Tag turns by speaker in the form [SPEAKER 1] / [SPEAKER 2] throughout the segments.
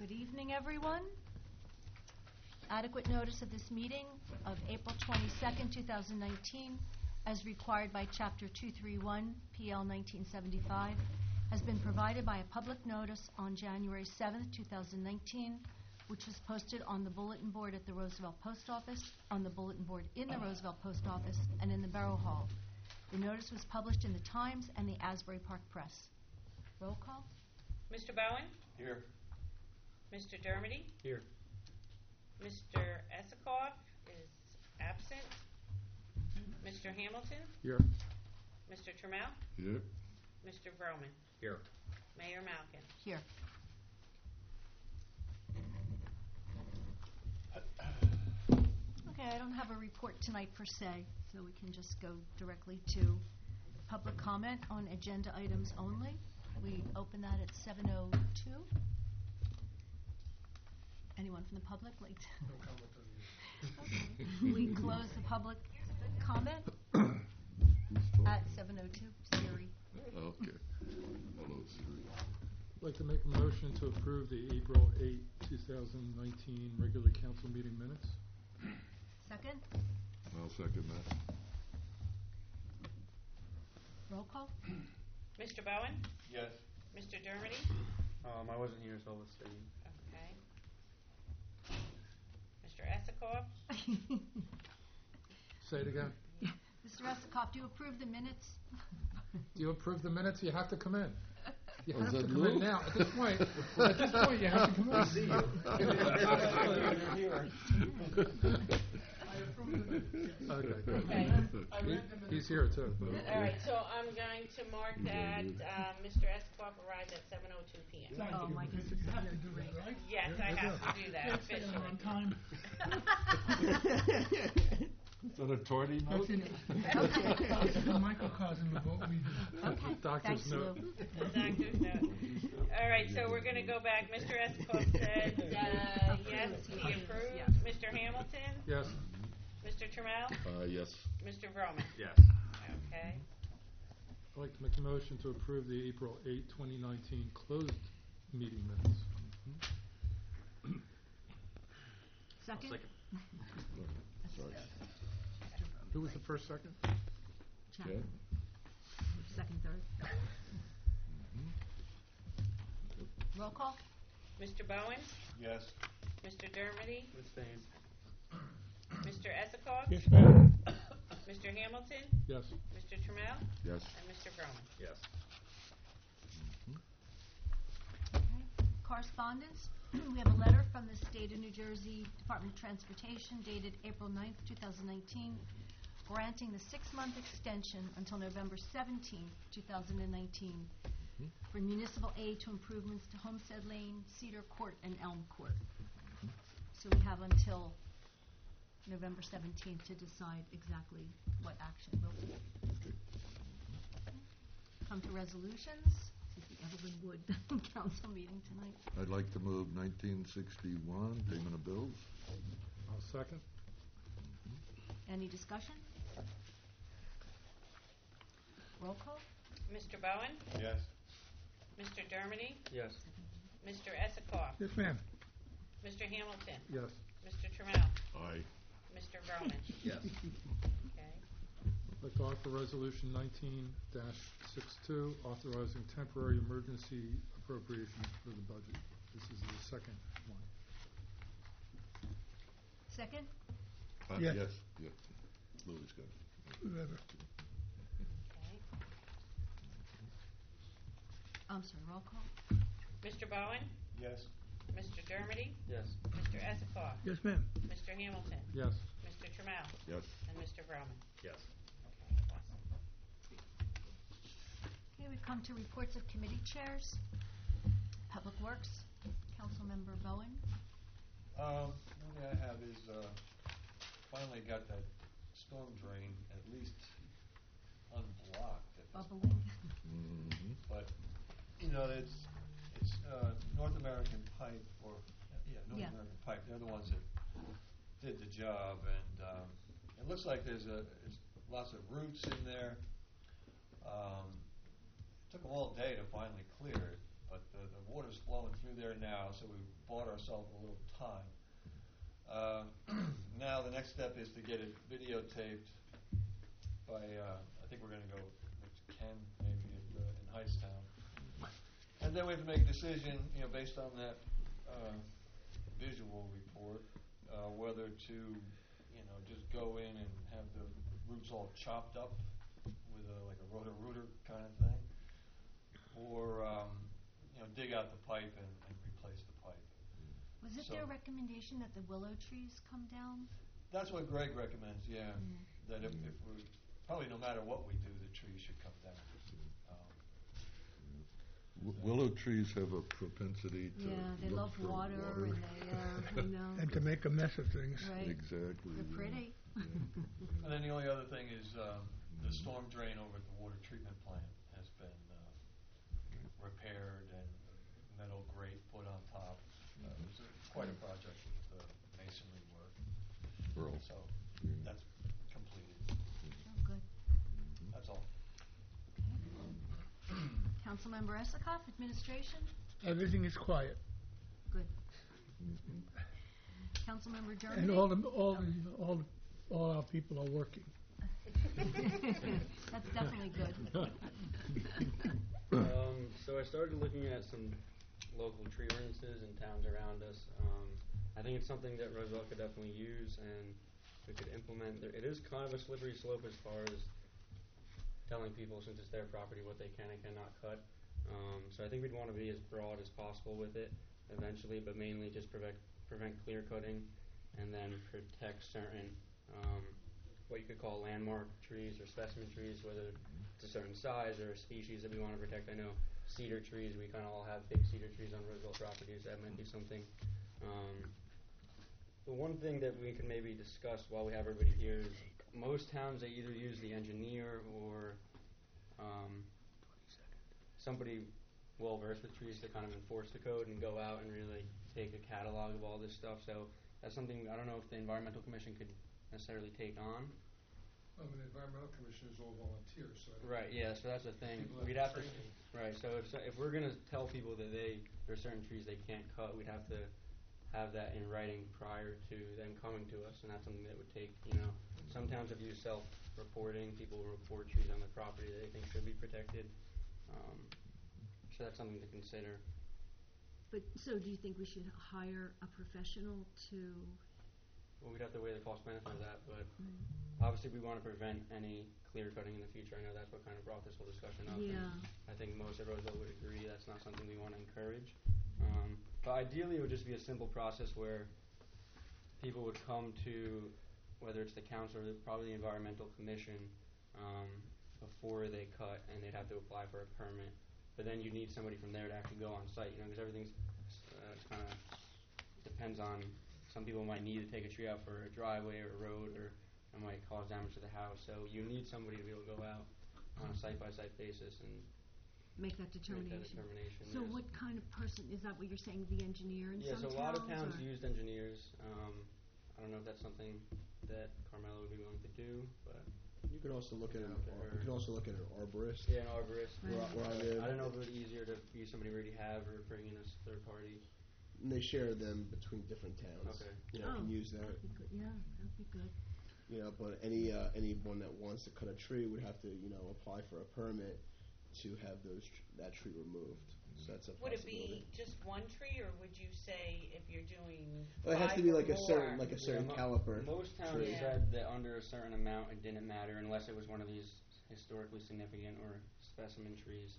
[SPEAKER 1] Good evening, everyone. Adequate notice of this meeting of April 22nd, 2019, as required by Chapter 231, PL 1975, has been provided by a public notice on January 7th, 2019, which was posted on the bulletin board at the Roosevelt Post Office, on the bulletin board in the Roosevelt Post Office, and in the Borough Hall. The notice was published in the Times and the Asbury Park Press. Roll call.
[SPEAKER 2] Mr. Bowen?
[SPEAKER 3] Here.
[SPEAKER 2] Mr. Dermody?
[SPEAKER 3] Here.
[SPEAKER 2] Mr. Esikoff is absent. Mr. Hamilton?
[SPEAKER 3] Here.
[SPEAKER 2] Mr. Trammell?
[SPEAKER 4] Here.
[SPEAKER 2] Mr. Vroman?
[SPEAKER 3] Here.
[SPEAKER 2] Mayor Malkin?
[SPEAKER 1] Here. Okay, I don't have a report tonight per se, so we can just go directly to public comment on agenda items only. We open that at 7:02. Anyone from the public like to?
[SPEAKER 3] No comment on you.
[SPEAKER 1] Okay. We close the public comment at 7:02. Siri.
[SPEAKER 4] Okay. Hello, Siri.
[SPEAKER 3] I'd like to make a motion to approve the April 8, 2019 regular council meeting minutes.
[SPEAKER 1] Second.
[SPEAKER 4] I'll second that.
[SPEAKER 1] Roll call.
[SPEAKER 2] Mr. Bowen?
[SPEAKER 3] Yes.
[SPEAKER 2] Mr. Dermody?
[SPEAKER 3] I wasn't here, so I'll abstain.
[SPEAKER 2] Okay. Mr. Esikoff?
[SPEAKER 3] Say it again.
[SPEAKER 1] Mr. Esikoff, do you approve the minutes?
[SPEAKER 3] Do you approve the minutes? You have to come in. You
[SPEAKER 4] Oh,
[SPEAKER 3] have
[SPEAKER 4] is
[SPEAKER 3] to
[SPEAKER 4] that
[SPEAKER 3] come in
[SPEAKER 4] new?
[SPEAKER 3] now. At this point, you have to come in. I see you. Okay.
[SPEAKER 2] Okay.
[SPEAKER 3] He's here too.
[SPEAKER 2] All right, so I'm going to mark that Mr. Esikoff arrived at 7:02 p.m.
[SPEAKER 1] Oh, my goodness.
[SPEAKER 2] Yes, I have to do that officially.
[SPEAKER 4] Is that a tardy note?
[SPEAKER 5] The microcosm of what we do.
[SPEAKER 1] Okay,
[SPEAKER 3] Doctor's
[SPEAKER 1] thanks,
[SPEAKER 3] note.
[SPEAKER 1] Lou.
[SPEAKER 2] The doctor's note. All right, so we're going to go back. Mr. Esikoff said yes, he approves.
[SPEAKER 1] Yes.
[SPEAKER 2] Mr. Hamilton?
[SPEAKER 3] Yes.
[SPEAKER 2] Mr. Trammell?
[SPEAKER 4] Yes.
[SPEAKER 2] Mr. Vroman?
[SPEAKER 3] Yes.
[SPEAKER 2] Okay.
[SPEAKER 3] I'd like to make a motion to approve the April 8, 2019 closed meeting minutes.
[SPEAKER 1] Second?
[SPEAKER 4] Sorry.
[SPEAKER 3] Who was the first second?
[SPEAKER 4] Okay.
[SPEAKER 1] Second, third. Roll call.
[SPEAKER 2] Mr. Bowen?
[SPEAKER 3] Yes.
[SPEAKER 2] Mr. Dermody?
[SPEAKER 3] Abstain.
[SPEAKER 2] Mr. Esikoff?
[SPEAKER 5] Yes, ma'am.
[SPEAKER 2] Mr. Hamilton?
[SPEAKER 3] Yes.
[SPEAKER 2] Mr. Trammell?
[SPEAKER 4] Yes.
[SPEAKER 2] And Mr. Vroman?
[SPEAKER 3] Yes.
[SPEAKER 1] Okay. Correspondence. We have a letter from the State of New Jersey Department of Transportation dated April 9th, 2019, granting the 6-month extension until November 17th, 2019, for municipal aid to improvements to Homestead Lane, Cedar Court, and Elm Court. So we have until November 17th to decide exactly what action we'll take. Come to resolutions. This is the Evelyn Wood Council meeting tonight.
[SPEAKER 4] I'd like to move 1961, payment of bills.
[SPEAKER 3] I'll second.
[SPEAKER 1] Any discussion? Roll call?
[SPEAKER 2] Mr. Bowen?
[SPEAKER 3] Yes.
[SPEAKER 2] Mr. Dermody?
[SPEAKER 3] Yes.
[SPEAKER 2] Mr. Esikoff?
[SPEAKER 5] Yes, ma'am.
[SPEAKER 2] Mr. Hamilton?
[SPEAKER 3] Yes.
[SPEAKER 2] Mr. Trammell?
[SPEAKER 4] Aye.
[SPEAKER 2] Mr. Vroman?
[SPEAKER 3] Yes.
[SPEAKER 2] Okay.
[SPEAKER 3] I'd like to offer Resolution 19-62, authorizing temporary emergency appropriations for the budget. This is the second one.
[SPEAKER 1] Second?
[SPEAKER 5] Yes.
[SPEAKER 4] Yes. Yes. Louis got it.
[SPEAKER 5] Whatever.
[SPEAKER 2] Okay.
[SPEAKER 1] I'm sorry, roll call?
[SPEAKER 2] Mr. Bowen?
[SPEAKER 3] Yes.
[SPEAKER 2] Mr. Dermody?
[SPEAKER 3] Yes.
[SPEAKER 2] Mr. Esikoff?
[SPEAKER 5] Yes, ma'am.
[SPEAKER 2] Mr. Hamilton?
[SPEAKER 3] Yes.
[SPEAKER 2] Mr. Trammell?
[SPEAKER 4] Yes.
[SPEAKER 2] And Mr. Vroman?
[SPEAKER 3] Yes.
[SPEAKER 2] Okay, awesome.
[SPEAKER 1] Okay, we come to reports of committee chairs. Public Works, Councilmember Bowen.
[SPEAKER 6] One thing I have is, finally got that storm drain at least unblocked at this
[SPEAKER 1] Bubbling.
[SPEAKER 4] Mm-hmm.
[SPEAKER 6] But, it's North American Pipe, or, North
[SPEAKER 1] Yeah.
[SPEAKER 6] American Pipe, they're the ones that did the job, and, it looks like there's lots of roots in there. It took them all day to finally clear it, but the water's flowing through there now, so we bought ourselves a little time. Now the next step is to get it videotaped by, I think we're going to go with Ken, maybe in Hightstown. And then we have to make a decision, based on that visual report, whether to, just go in and have the roots all chopped up with like a rotor-rooter kind of thing, or dig out the pipe and replace the pipe.
[SPEAKER 1] Was it
[SPEAKER 6] So-
[SPEAKER 1] their recommendation that the willow trees come down?
[SPEAKER 6] That's what Greg recommends, yeah. That if we, probably no matter what we do, the trees should come down.
[SPEAKER 4] Willow trees have a propensity to
[SPEAKER 1] Yeah, they
[SPEAKER 4] look
[SPEAKER 1] love
[SPEAKER 4] for
[SPEAKER 1] water, and they, I know.
[SPEAKER 5] And to make a mess of things.
[SPEAKER 1] Right.
[SPEAKER 4] Exactly.
[SPEAKER 1] They're
[SPEAKER 4] yeah.
[SPEAKER 1] pretty.
[SPEAKER 6] And then the only other thing is the storm drain over at the water treatment plant has been repaired and metal grate put on top. It was quite a project with masonry work.
[SPEAKER 4] Earl.
[SPEAKER 6] So
[SPEAKER 4] Yeah.
[SPEAKER 6] that's completed.
[SPEAKER 1] Oh, good.
[SPEAKER 6] That's all.
[SPEAKER 1] Councilmember Esikoff, Administration?
[SPEAKER 5] Everything is quiet.
[SPEAKER 1] Good. Councilmember Germany?
[SPEAKER 5] And all our people are working.
[SPEAKER 1] That's definitely good.
[SPEAKER 7] So I started looking at some local tree ordinances in towns around us. I think it's something that Roswell could definitely use and we could implement. It is kind of a slippery slope as far as telling people, since it's their property, what they can and cannot cut. So I think we'd want to be as broad as possible with it eventually, but mainly just prevent clear cutting and then protect certain what you could call landmark trees or specimen trees, whether it's a certain size or a species that we want to protect. I know cedar trees, we kind of all have big cedar trees on Roswell properties. That might be something. The one thing that we can maybe discuss while we have everybody here is most towns, they either use the engineer or somebody well versed with trees to kind of enforce the code and go out and really take a catalog of all this stuff. So that's something I don't know if the Environmental Commission could necessarily take on.
[SPEAKER 3] Well, the Environmental Commission is all volunteers, so.
[SPEAKER 7] Right, yeah, so that's the thing.
[SPEAKER 3] People
[SPEAKER 7] We'd
[SPEAKER 3] have
[SPEAKER 7] have to,
[SPEAKER 3] training.
[SPEAKER 7] right, so if we're going to tell people that there are certain trees they can't cut, we'd have to have that in writing prior to them coming to us, and that's something that would take, some towns have used self-reporting. People report trees on their property that they think should be protected. So that's something to consider.
[SPEAKER 8] But, so do you think we should hire a professional to?
[SPEAKER 7] Well, we'd have to weigh the cost benefit of that, but obviously we want to prevent any clear cutting in the future. I know that's what kind of brought this whole discussion up.
[SPEAKER 8] Yeah.
[SPEAKER 7] And I think most of Roseville would agree that's not something we want to encourage. But ideally it would just be a simple process where people would come to, whether it's the council or probably the Environmental Commission, before they cut, and they'd have to apply for a permit. But then you need somebody from there to actually go on site, because everything's kind of depends on. Some people might need to take a tree out for a driveway or a road, or it might cause damage to the house. So you need somebody to be able to go out on a site-by-site basis and
[SPEAKER 8] Make that
[SPEAKER 7] make
[SPEAKER 8] determination.
[SPEAKER 7] that determination.
[SPEAKER 8] So
[SPEAKER 7] yes.
[SPEAKER 8] what kind of person, is that what you're saying, the engineer in
[SPEAKER 7] Yeah,
[SPEAKER 8] some
[SPEAKER 7] so a lot of
[SPEAKER 8] towns,
[SPEAKER 7] towns
[SPEAKER 8] or?
[SPEAKER 7] used engineers. I don't know if that's something that Carmelo would be willing to do, but
[SPEAKER 9] You could also look at an
[SPEAKER 7] Or-
[SPEAKER 9] you could also look at an arborist.
[SPEAKER 7] yeah, an arborist.
[SPEAKER 8] Right.
[SPEAKER 9] Where I live.
[SPEAKER 7] I don't know if it would be easier to use somebody we already have or bring in a third party.
[SPEAKER 9] And they share them between different towns.
[SPEAKER 7] Okay.
[SPEAKER 9] Can use that.
[SPEAKER 8] That'd be good. Yeah, that'd be good.
[SPEAKER 9] But anyone that wants to cut a tree would have to apply for a permit to have that tree removed. So that's a
[SPEAKER 2] Would it
[SPEAKER 9] possibility.
[SPEAKER 2] be just one tree, or would you say if you're doing
[SPEAKER 9] Well, it has to
[SPEAKER 2] five
[SPEAKER 9] be
[SPEAKER 2] or
[SPEAKER 9] like a certain
[SPEAKER 2] more?
[SPEAKER 9] caliper.
[SPEAKER 7] Most towns
[SPEAKER 9] tree.
[SPEAKER 2] Yeah.
[SPEAKER 7] said that under a certain amount it didn't matter unless it was one of these historically significant or specimen trees.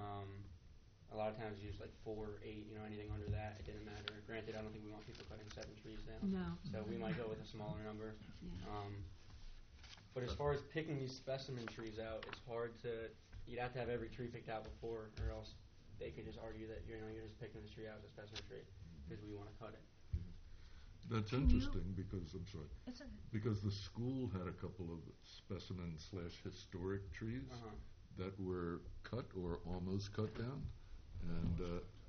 [SPEAKER 7] A lot of towns use like 4 or 8, anything under that, it didn't matter. Granted, I don't think we want people cutting 7 trees down.
[SPEAKER 8] No.
[SPEAKER 7] So we might go with a smaller number.
[SPEAKER 8] Yeah.
[SPEAKER 7] But as far as picking these specimen trees out, it's hard to. You'd have to have every tree picked out before, or else they could just argue that you're just picking this tree out as a specimen tree because we want to cut it.
[SPEAKER 4] That's
[SPEAKER 8] Can you-
[SPEAKER 4] interesting because, I'm sorry,
[SPEAKER 1] It's a,
[SPEAKER 4] because the school had a couple of specimen/historic trees
[SPEAKER 7] Uh-huh.
[SPEAKER 4] that were cut or almost cut down, and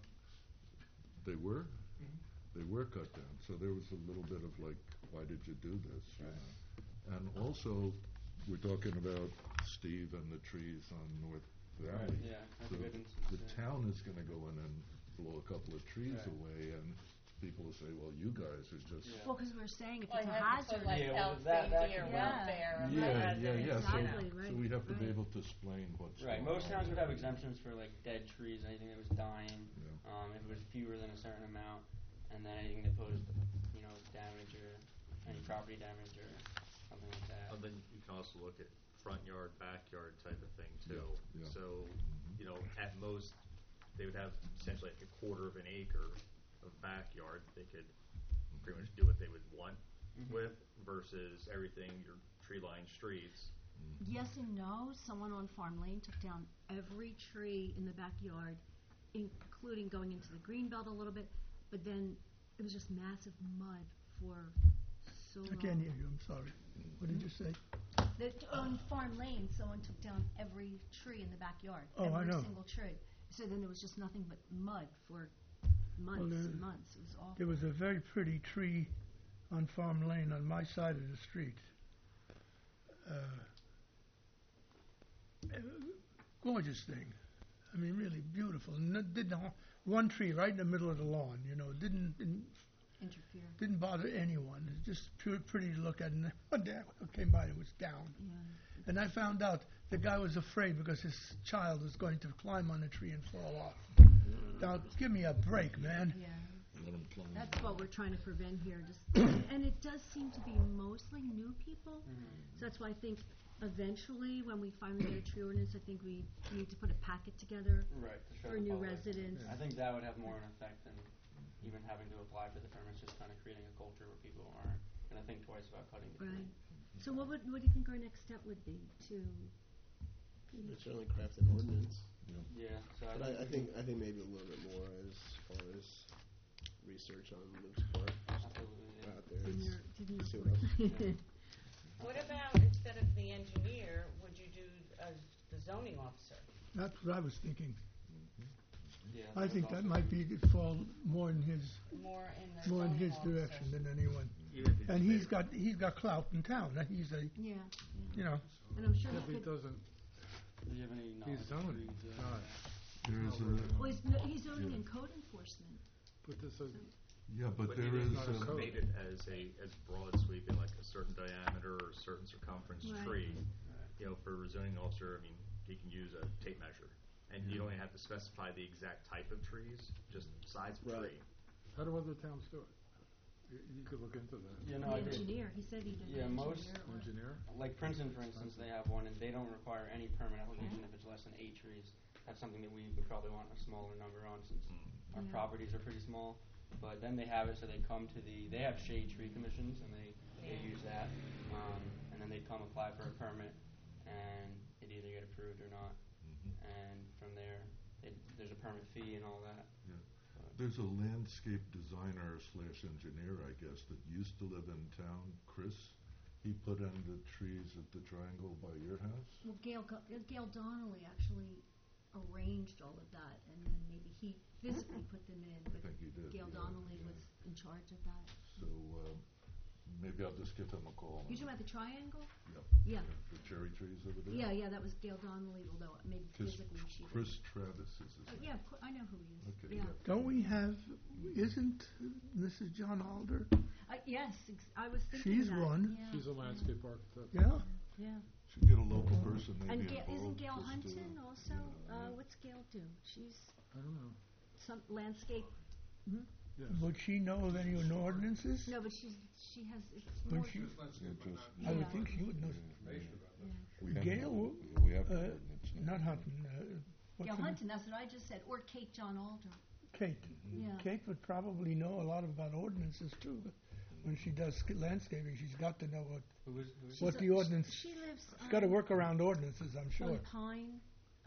[SPEAKER 4] they were cut down. So there was a little bit of like, why did you do this? And also, we're talking about Steve and the trees on North Valley.
[SPEAKER 7] Yeah, that's
[SPEAKER 4] So
[SPEAKER 7] a good instance.
[SPEAKER 4] the
[SPEAKER 7] yeah.
[SPEAKER 4] town is gonna go in and blow a couple of trees
[SPEAKER 7] Right.
[SPEAKER 4] away, and people will say, well, you guys are just.
[SPEAKER 7] Yeah.
[SPEAKER 1] Well, because we're saying if
[SPEAKER 2] Well,
[SPEAKER 1] it's a
[SPEAKER 2] you have to
[SPEAKER 1] hazard.
[SPEAKER 2] put like
[SPEAKER 7] Yeah, well,
[SPEAKER 2] health,
[SPEAKER 7] that
[SPEAKER 2] safety, or
[SPEAKER 7] could
[SPEAKER 1] be-
[SPEAKER 2] welfare. of
[SPEAKER 4] Yeah,
[SPEAKER 2] hazard,
[SPEAKER 4] yeah, yeah, so,
[SPEAKER 8] Exactly, right,
[SPEAKER 4] so we have to be
[SPEAKER 8] right.
[SPEAKER 4] able to explain what's
[SPEAKER 7] Right,
[SPEAKER 4] going
[SPEAKER 7] most
[SPEAKER 4] on.
[SPEAKER 7] towns would have exemptions for like dead trees, anything that was dying,
[SPEAKER 4] Yeah.
[SPEAKER 7] if it was fewer than a certain amount, and then anything that posed, damage or any property damage or something like that.
[SPEAKER 10] And then you can also look at front yard, backyard type of thing too.
[SPEAKER 4] Yeah, yeah.
[SPEAKER 10] So, at most, they would have essentially like a quarter of an acre of backyard they could pretty much do what they would want with versus everything, your tree-lined streets.
[SPEAKER 8] Yes and no. Someone on Farm Lane took down every tree in the backyard, including going into the green belt a little bit, but then it was just massive mud for so long.
[SPEAKER 5] I can't hear you, I'm sorry. What did you say?
[SPEAKER 1] On Farm Lane, someone took down every tree in the backyard.
[SPEAKER 5] Oh, I know.
[SPEAKER 1] Every single tree. So then there was just nothing but mud for months
[SPEAKER 5] Well,
[SPEAKER 1] and months. It was awful.
[SPEAKER 5] There was a very pretty tree on Farm Lane on my side of the street. Gorgeous thing. I mean, really beautiful. And it didn't one tree right in the middle of the lawn, didn't
[SPEAKER 1] Interfere.
[SPEAKER 5] didn't bother anyone. It's just pretty to look at. And one day I came by, it was down.
[SPEAKER 8] Yeah.
[SPEAKER 5] And I found out the guy was afraid because his child was going to climb on the tree and fall off. Now, give me a break, man.
[SPEAKER 8] Yeah.
[SPEAKER 4] Let 'em climb.
[SPEAKER 8] That's what we're trying to prevent here. And it does seem to be mostly new people. So that's why I think eventually, when we finally get a tree ordinance, I think we need to put a packet together
[SPEAKER 7] Right, to show
[SPEAKER 8] for
[SPEAKER 7] the
[SPEAKER 8] new
[SPEAKER 7] public.
[SPEAKER 8] residents.
[SPEAKER 7] I think that would have more an effect than even having to apply for the permits, just kind of creating a culture where people aren't going to think twice about cutting the tree.
[SPEAKER 8] Right. So what do you think our next step would be to?
[SPEAKER 9] We'd certainly craft an ordinance.
[SPEAKER 7] Yeah, so
[SPEAKER 9] But I think maybe a little bit more as far as research on Luke's part.
[SPEAKER 7] Absolutely, yeah.
[SPEAKER 9] Out there.
[SPEAKER 8] Didn't your- didn't your-
[SPEAKER 9] See what else.
[SPEAKER 2] What about, instead of the engineer, would you do the zoning officer?
[SPEAKER 5] That's what I was thinking.
[SPEAKER 7] Yeah,
[SPEAKER 5] I
[SPEAKER 7] that's
[SPEAKER 5] think that
[SPEAKER 7] also-
[SPEAKER 5] might fall more in his
[SPEAKER 2] More in the
[SPEAKER 5] more in
[SPEAKER 2] zoning
[SPEAKER 5] his
[SPEAKER 2] officer.
[SPEAKER 5] direction than anyone.
[SPEAKER 10] Even if you
[SPEAKER 5] And
[SPEAKER 10] just made
[SPEAKER 5] he's got clout in town. He's a
[SPEAKER 8] Yeah.
[SPEAKER 5] you know.
[SPEAKER 8] And I'm sure
[SPEAKER 3] If
[SPEAKER 8] he
[SPEAKER 3] he
[SPEAKER 8] could.
[SPEAKER 3] doesn't,
[SPEAKER 7] Do you have any knowledge?
[SPEAKER 3] he's
[SPEAKER 7] of
[SPEAKER 3] zoning,
[SPEAKER 7] trees,
[SPEAKER 3] not.
[SPEAKER 4] There's
[SPEAKER 8] Well, he's zoning and code enforcement.
[SPEAKER 3] But this is,
[SPEAKER 4] yeah, but there
[SPEAKER 10] even
[SPEAKER 4] is,
[SPEAKER 10] if you just
[SPEAKER 3] code.
[SPEAKER 10] made it as broad sweeping, like a certain diameter or a certain circumference
[SPEAKER 8] Right.
[SPEAKER 10] tree. For a zoning officer, I mean, he can use a tape measure, and you don't even have to specify the exact type of trees, just size of
[SPEAKER 9] Right.
[SPEAKER 10] tree.
[SPEAKER 3] how do other towns do it? You could look into that.
[SPEAKER 7] Yeah,
[SPEAKER 8] The
[SPEAKER 7] no, I did.
[SPEAKER 8] engineer, he said he did.
[SPEAKER 7] Yeah,
[SPEAKER 8] the
[SPEAKER 7] most-
[SPEAKER 8] engineer or-
[SPEAKER 3] Engineer?
[SPEAKER 7] Like Princeton, for instance, they have one, and they don't require any permit application if it's less than 8 trees. That's something that we would probably want a smaller number on, since our
[SPEAKER 8] Yeah.
[SPEAKER 7] properties are pretty small. But then they have it, so they come to they have shade tree commissions, and they use that. And then they come apply for a permit, and it either get approved or not. And from there, there's a permit fee and all that.
[SPEAKER 4] Yeah. There's a landscape designer / engineer, I guess, that used to live in town, Chris. He put in the trees at the triangle by your house.
[SPEAKER 8] Well, Gail Donnelly actually arranged all of that, and then maybe he physically put them in,
[SPEAKER 4] I
[SPEAKER 8] but
[SPEAKER 4] think he did.
[SPEAKER 8] Gail
[SPEAKER 4] yeah,
[SPEAKER 8] Donnelly
[SPEAKER 4] yeah.
[SPEAKER 8] was in charge of that.
[SPEAKER 4] So maybe I'll just give him a call.
[SPEAKER 8] You talking about the triangle?
[SPEAKER 4] Yeah.
[SPEAKER 8] Yeah.
[SPEAKER 4] The cherry trees over there.
[SPEAKER 8] Yeah, that was Gail Donnelly, although maybe
[SPEAKER 4] Chris,
[SPEAKER 8] physically she did.
[SPEAKER 4] Chris Travis is his name.
[SPEAKER 8] Yeah, I know who he is.
[SPEAKER 4] Okay,
[SPEAKER 8] Yeah.
[SPEAKER 4] yeah.
[SPEAKER 5] Don't we have? Isn't Mrs. John Alder?
[SPEAKER 8] Yes, I was thinking
[SPEAKER 5] She's
[SPEAKER 8] that.
[SPEAKER 5] one.
[SPEAKER 8] Yeah.
[SPEAKER 3] She's a landscape architect.
[SPEAKER 5] Yeah.
[SPEAKER 8] Yeah.
[SPEAKER 4] Should get a local person maybe
[SPEAKER 8] And
[SPEAKER 4] involved.
[SPEAKER 8] isn't Gail
[SPEAKER 4] just to-
[SPEAKER 8] Hunton also?
[SPEAKER 4] yeah.
[SPEAKER 8] What's Gail do? She's
[SPEAKER 3] I don't know.
[SPEAKER 8] some landscape.
[SPEAKER 3] Yes.
[SPEAKER 5] Would she know of any ordinances?
[SPEAKER 8] No, but she has. It's
[SPEAKER 5] Would
[SPEAKER 8] more.
[SPEAKER 5] she?
[SPEAKER 4] Yeah, just-
[SPEAKER 5] I would
[SPEAKER 8] Yeah.
[SPEAKER 5] think she would know.
[SPEAKER 4] we have
[SPEAKER 5] Gail,
[SPEAKER 4] no- we have no ordinance, no.
[SPEAKER 5] not Hunton. What's
[SPEAKER 1] Gail
[SPEAKER 5] her name?
[SPEAKER 1] Hunton, that's what I just said, or Kate John Alder.
[SPEAKER 5] Kate.
[SPEAKER 8] Yeah.
[SPEAKER 5] Kate would probably know a lot about ordinances too. When she does landscaping, she's got to know
[SPEAKER 7] Who's
[SPEAKER 5] what the ordinance.
[SPEAKER 8] She lives.
[SPEAKER 5] She's got to work around ordinances, I'm sure.
[SPEAKER 8] On Pine.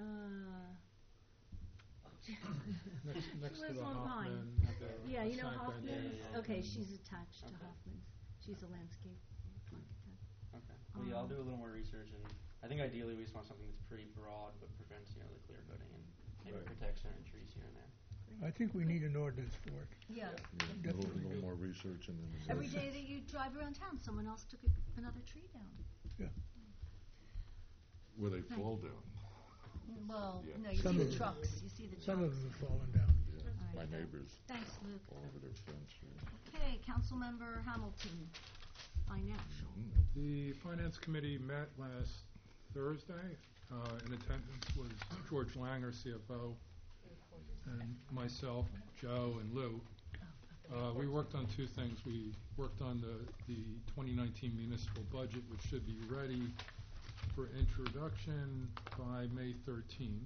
[SPEAKER 3] Next to
[SPEAKER 8] lives
[SPEAKER 3] the
[SPEAKER 8] on Vine.
[SPEAKER 3] Hoffman.
[SPEAKER 8] Yeah, you know
[SPEAKER 3] Sand Bank
[SPEAKER 8] Hoffman's?
[SPEAKER 3] area.
[SPEAKER 8] Okay, she's attached to
[SPEAKER 7] Okay.
[SPEAKER 8] Hoffman's. She's a landscape architect.
[SPEAKER 7] Okay. Well, yeah, I'll do a little more research, and I think ideally we just want something that's pretty broad, but prevents the clear cutting and maybe protects certain trees here and there.
[SPEAKER 5] I think we need an ordinance for it.
[SPEAKER 1] Yeah.
[SPEAKER 4] Yeah, a little more research and then.
[SPEAKER 1] Every day that you drive around town, someone else took another tree down.
[SPEAKER 4] Where they fall down.
[SPEAKER 1] Well,
[SPEAKER 4] Yeah.
[SPEAKER 1] no, you
[SPEAKER 5] Some
[SPEAKER 1] see
[SPEAKER 5] of
[SPEAKER 1] the
[SPEAKER 5] them.
[SPEAKER 1] trucks, you see the trucks.
[SPEAKER 5] Some of them have fallen down.
[SPEAKER 4] Yeah,
[SPEAKER 1] All
[SPEAKER 4] my
[SPEAKER 1] right.
[SPEAKER 4] neighbors
[SPEAKER 1] Thanks, Luke.
[SPEAKER 4] all over their fence. Yeah.
[SPEAKER 1] Okay, Councilmember Hamilton, financial.
[SPEAKER 3] The Finance Committee met last Thursday. In attendance was George Langer, CFO, and myself, Joe, and Lou. We worked on two things. We worked on the 2019 municipal budget, which should be ready for introduction by May 13,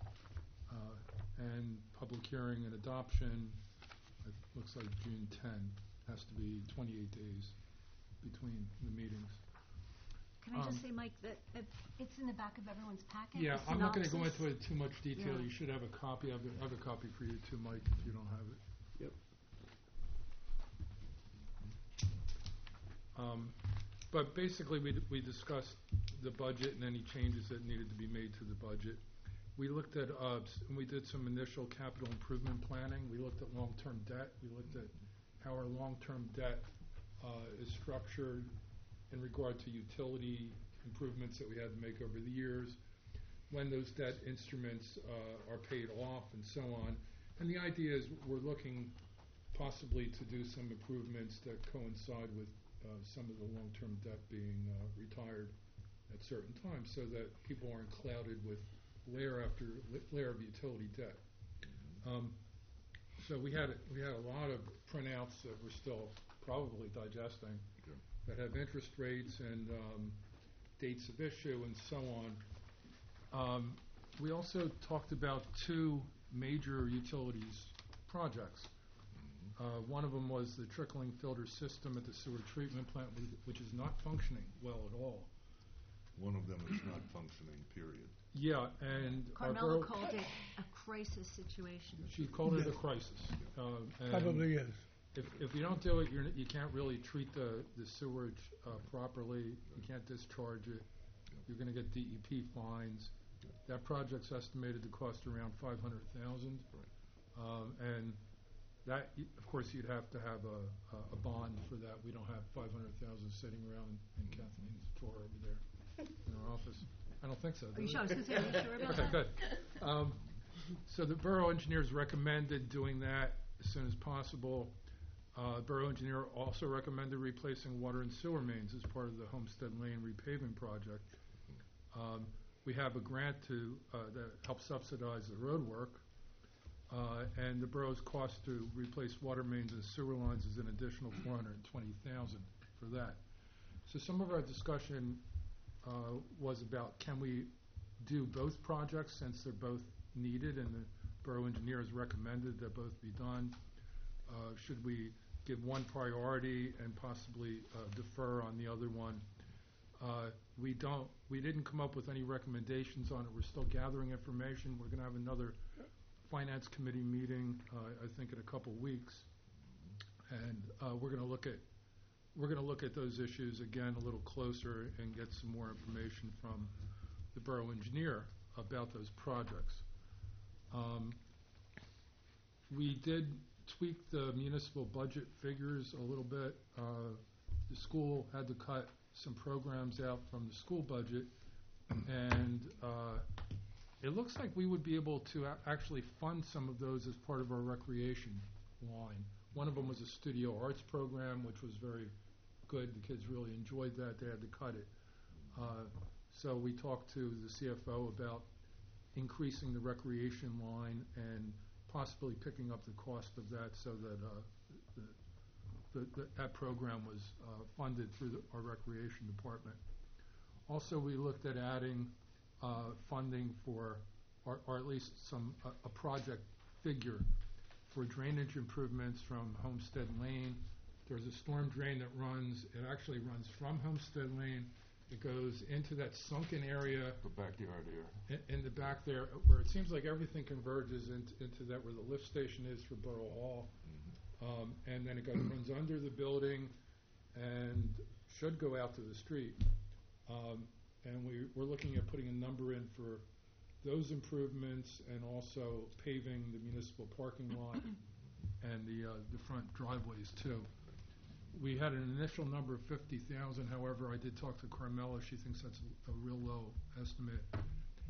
[SPEAKER 3] and public hearing and adoption, it looks like June 10. Has to be 28 days between the meetings.
[SPEAKER 1] Can I just say, Mike, that it's in the back of everyone's packet?
[SPEAKER 3] Yeah,
[SPEAKER 1] the
[SPEAKER 3] I'm not going to go
[SPEAKER 1] synopsis?
[SPEAKER 3] into it too much detail.
[SPEAKER 1] Yeah.
[SPEAKER 3] You should have a copy. I have a copy for you too, Mike, if you don't have it.
[SPEAKER 9] Yep.
[SPEAKER 3] But basically, we discussed the budget and any changes that needed to be made to the budget. We looked at, and we did some initial capital improvement planning. We looked at long-term debt. We looked at how our long-term debt is structured in regard to utility improvements that we had to make over the years, when those debt instruments are paid off, and so on. And the idea is we're looking possibly to do some improvements that coincide with some of the long-term debt being retired at certain times, so that people aren't clouded with layer after layer of utility debt. So we had a lot of printouts that we're still probably digesting that have interest rates and dates of issue and so on. We also talked about two major utilities projects. One of them was the trickling filter system at the sewer treatment plant, which is not functioning well at all.
[SPEAKER 4] One of them is not functioning, period.
[SPEAKER 3] Yeah, and our
[SPEAKER 1] Carmella
[SPEAKER 3] girl,
[SPEAKER 1] called it a crisis situation.
[SPEAKER 3] she called it a
[SPEAKER 5] Yes.
[SPEAKER 3] crisis. And
[SPEAKER 5] Probably is.
[SPEAKER 3] If you don't do it, you can't really treat the sewage properly. You can't discharge it. You're going to get DEP fines. That project's estimated to cost around $500,000. And that, of course, you'd have to have a bond for that. We don't have $500,000 sitting around in Kathleen's drawer over there in our office. I don't think so.
[SPEAKER 1] Are you sure? I was going to say, are you sure about
[SPEAKER 3] Okay,
[SPEAKER 1] that?
[SPEAKER 3] good. So the borough engineers recommended doing that as soon as possible. Borough engineer also recommended replacing water and sewer mains as part of the Homestead Lane repaving project. We have a grant that helps subsidize the road work, and the borough's cost to replace water mains and sewer lines is an additional $420,000 for that. So some of our discussion was about, can we do both projects since they're both needed and the borough engineer has recommended that both be done? Should we give one priority and possibly defer on the other one? We didn't come up with any recommendations on it. We're still gathering information. We're going to have another finance committee meeting, I think in a couple weeks, and we're going to look at those issues again a little closer and get some more information from the borough engineer about those projects. We did tweak the municipal budget figures a little bit. The school had to cut some programs out from the school budget, and it looks like we would be able to actually fund some of those as part of our recreation line. One of them was a studio arts program, which was very good. The kids really enjoyed that. They had to cut it. So we talked to the CFO about increasing the recreation line and possibly picking up the cost of that so that that program was funded through our recreation department. Also, we looked at adding funding for, or at least a project figure for drainage improvements from Homestead Lane. There's a storm drain that it actually runs from Homestead Lane. It goes into that sunken area.
[SPEAKER 4] The backyard here.
[SPEAKER 3] In the back there, where it seems like everything converges into that, where the lift station is for Borough Hall. And then it runs under the building and should go out to the street. And we're looking at putting a number in for those improvements and also paving the municipal parking lot and the front driveways too. We had an initial number of 50,000. However, I did talk to Carmella. She thinks that's a real low estimate.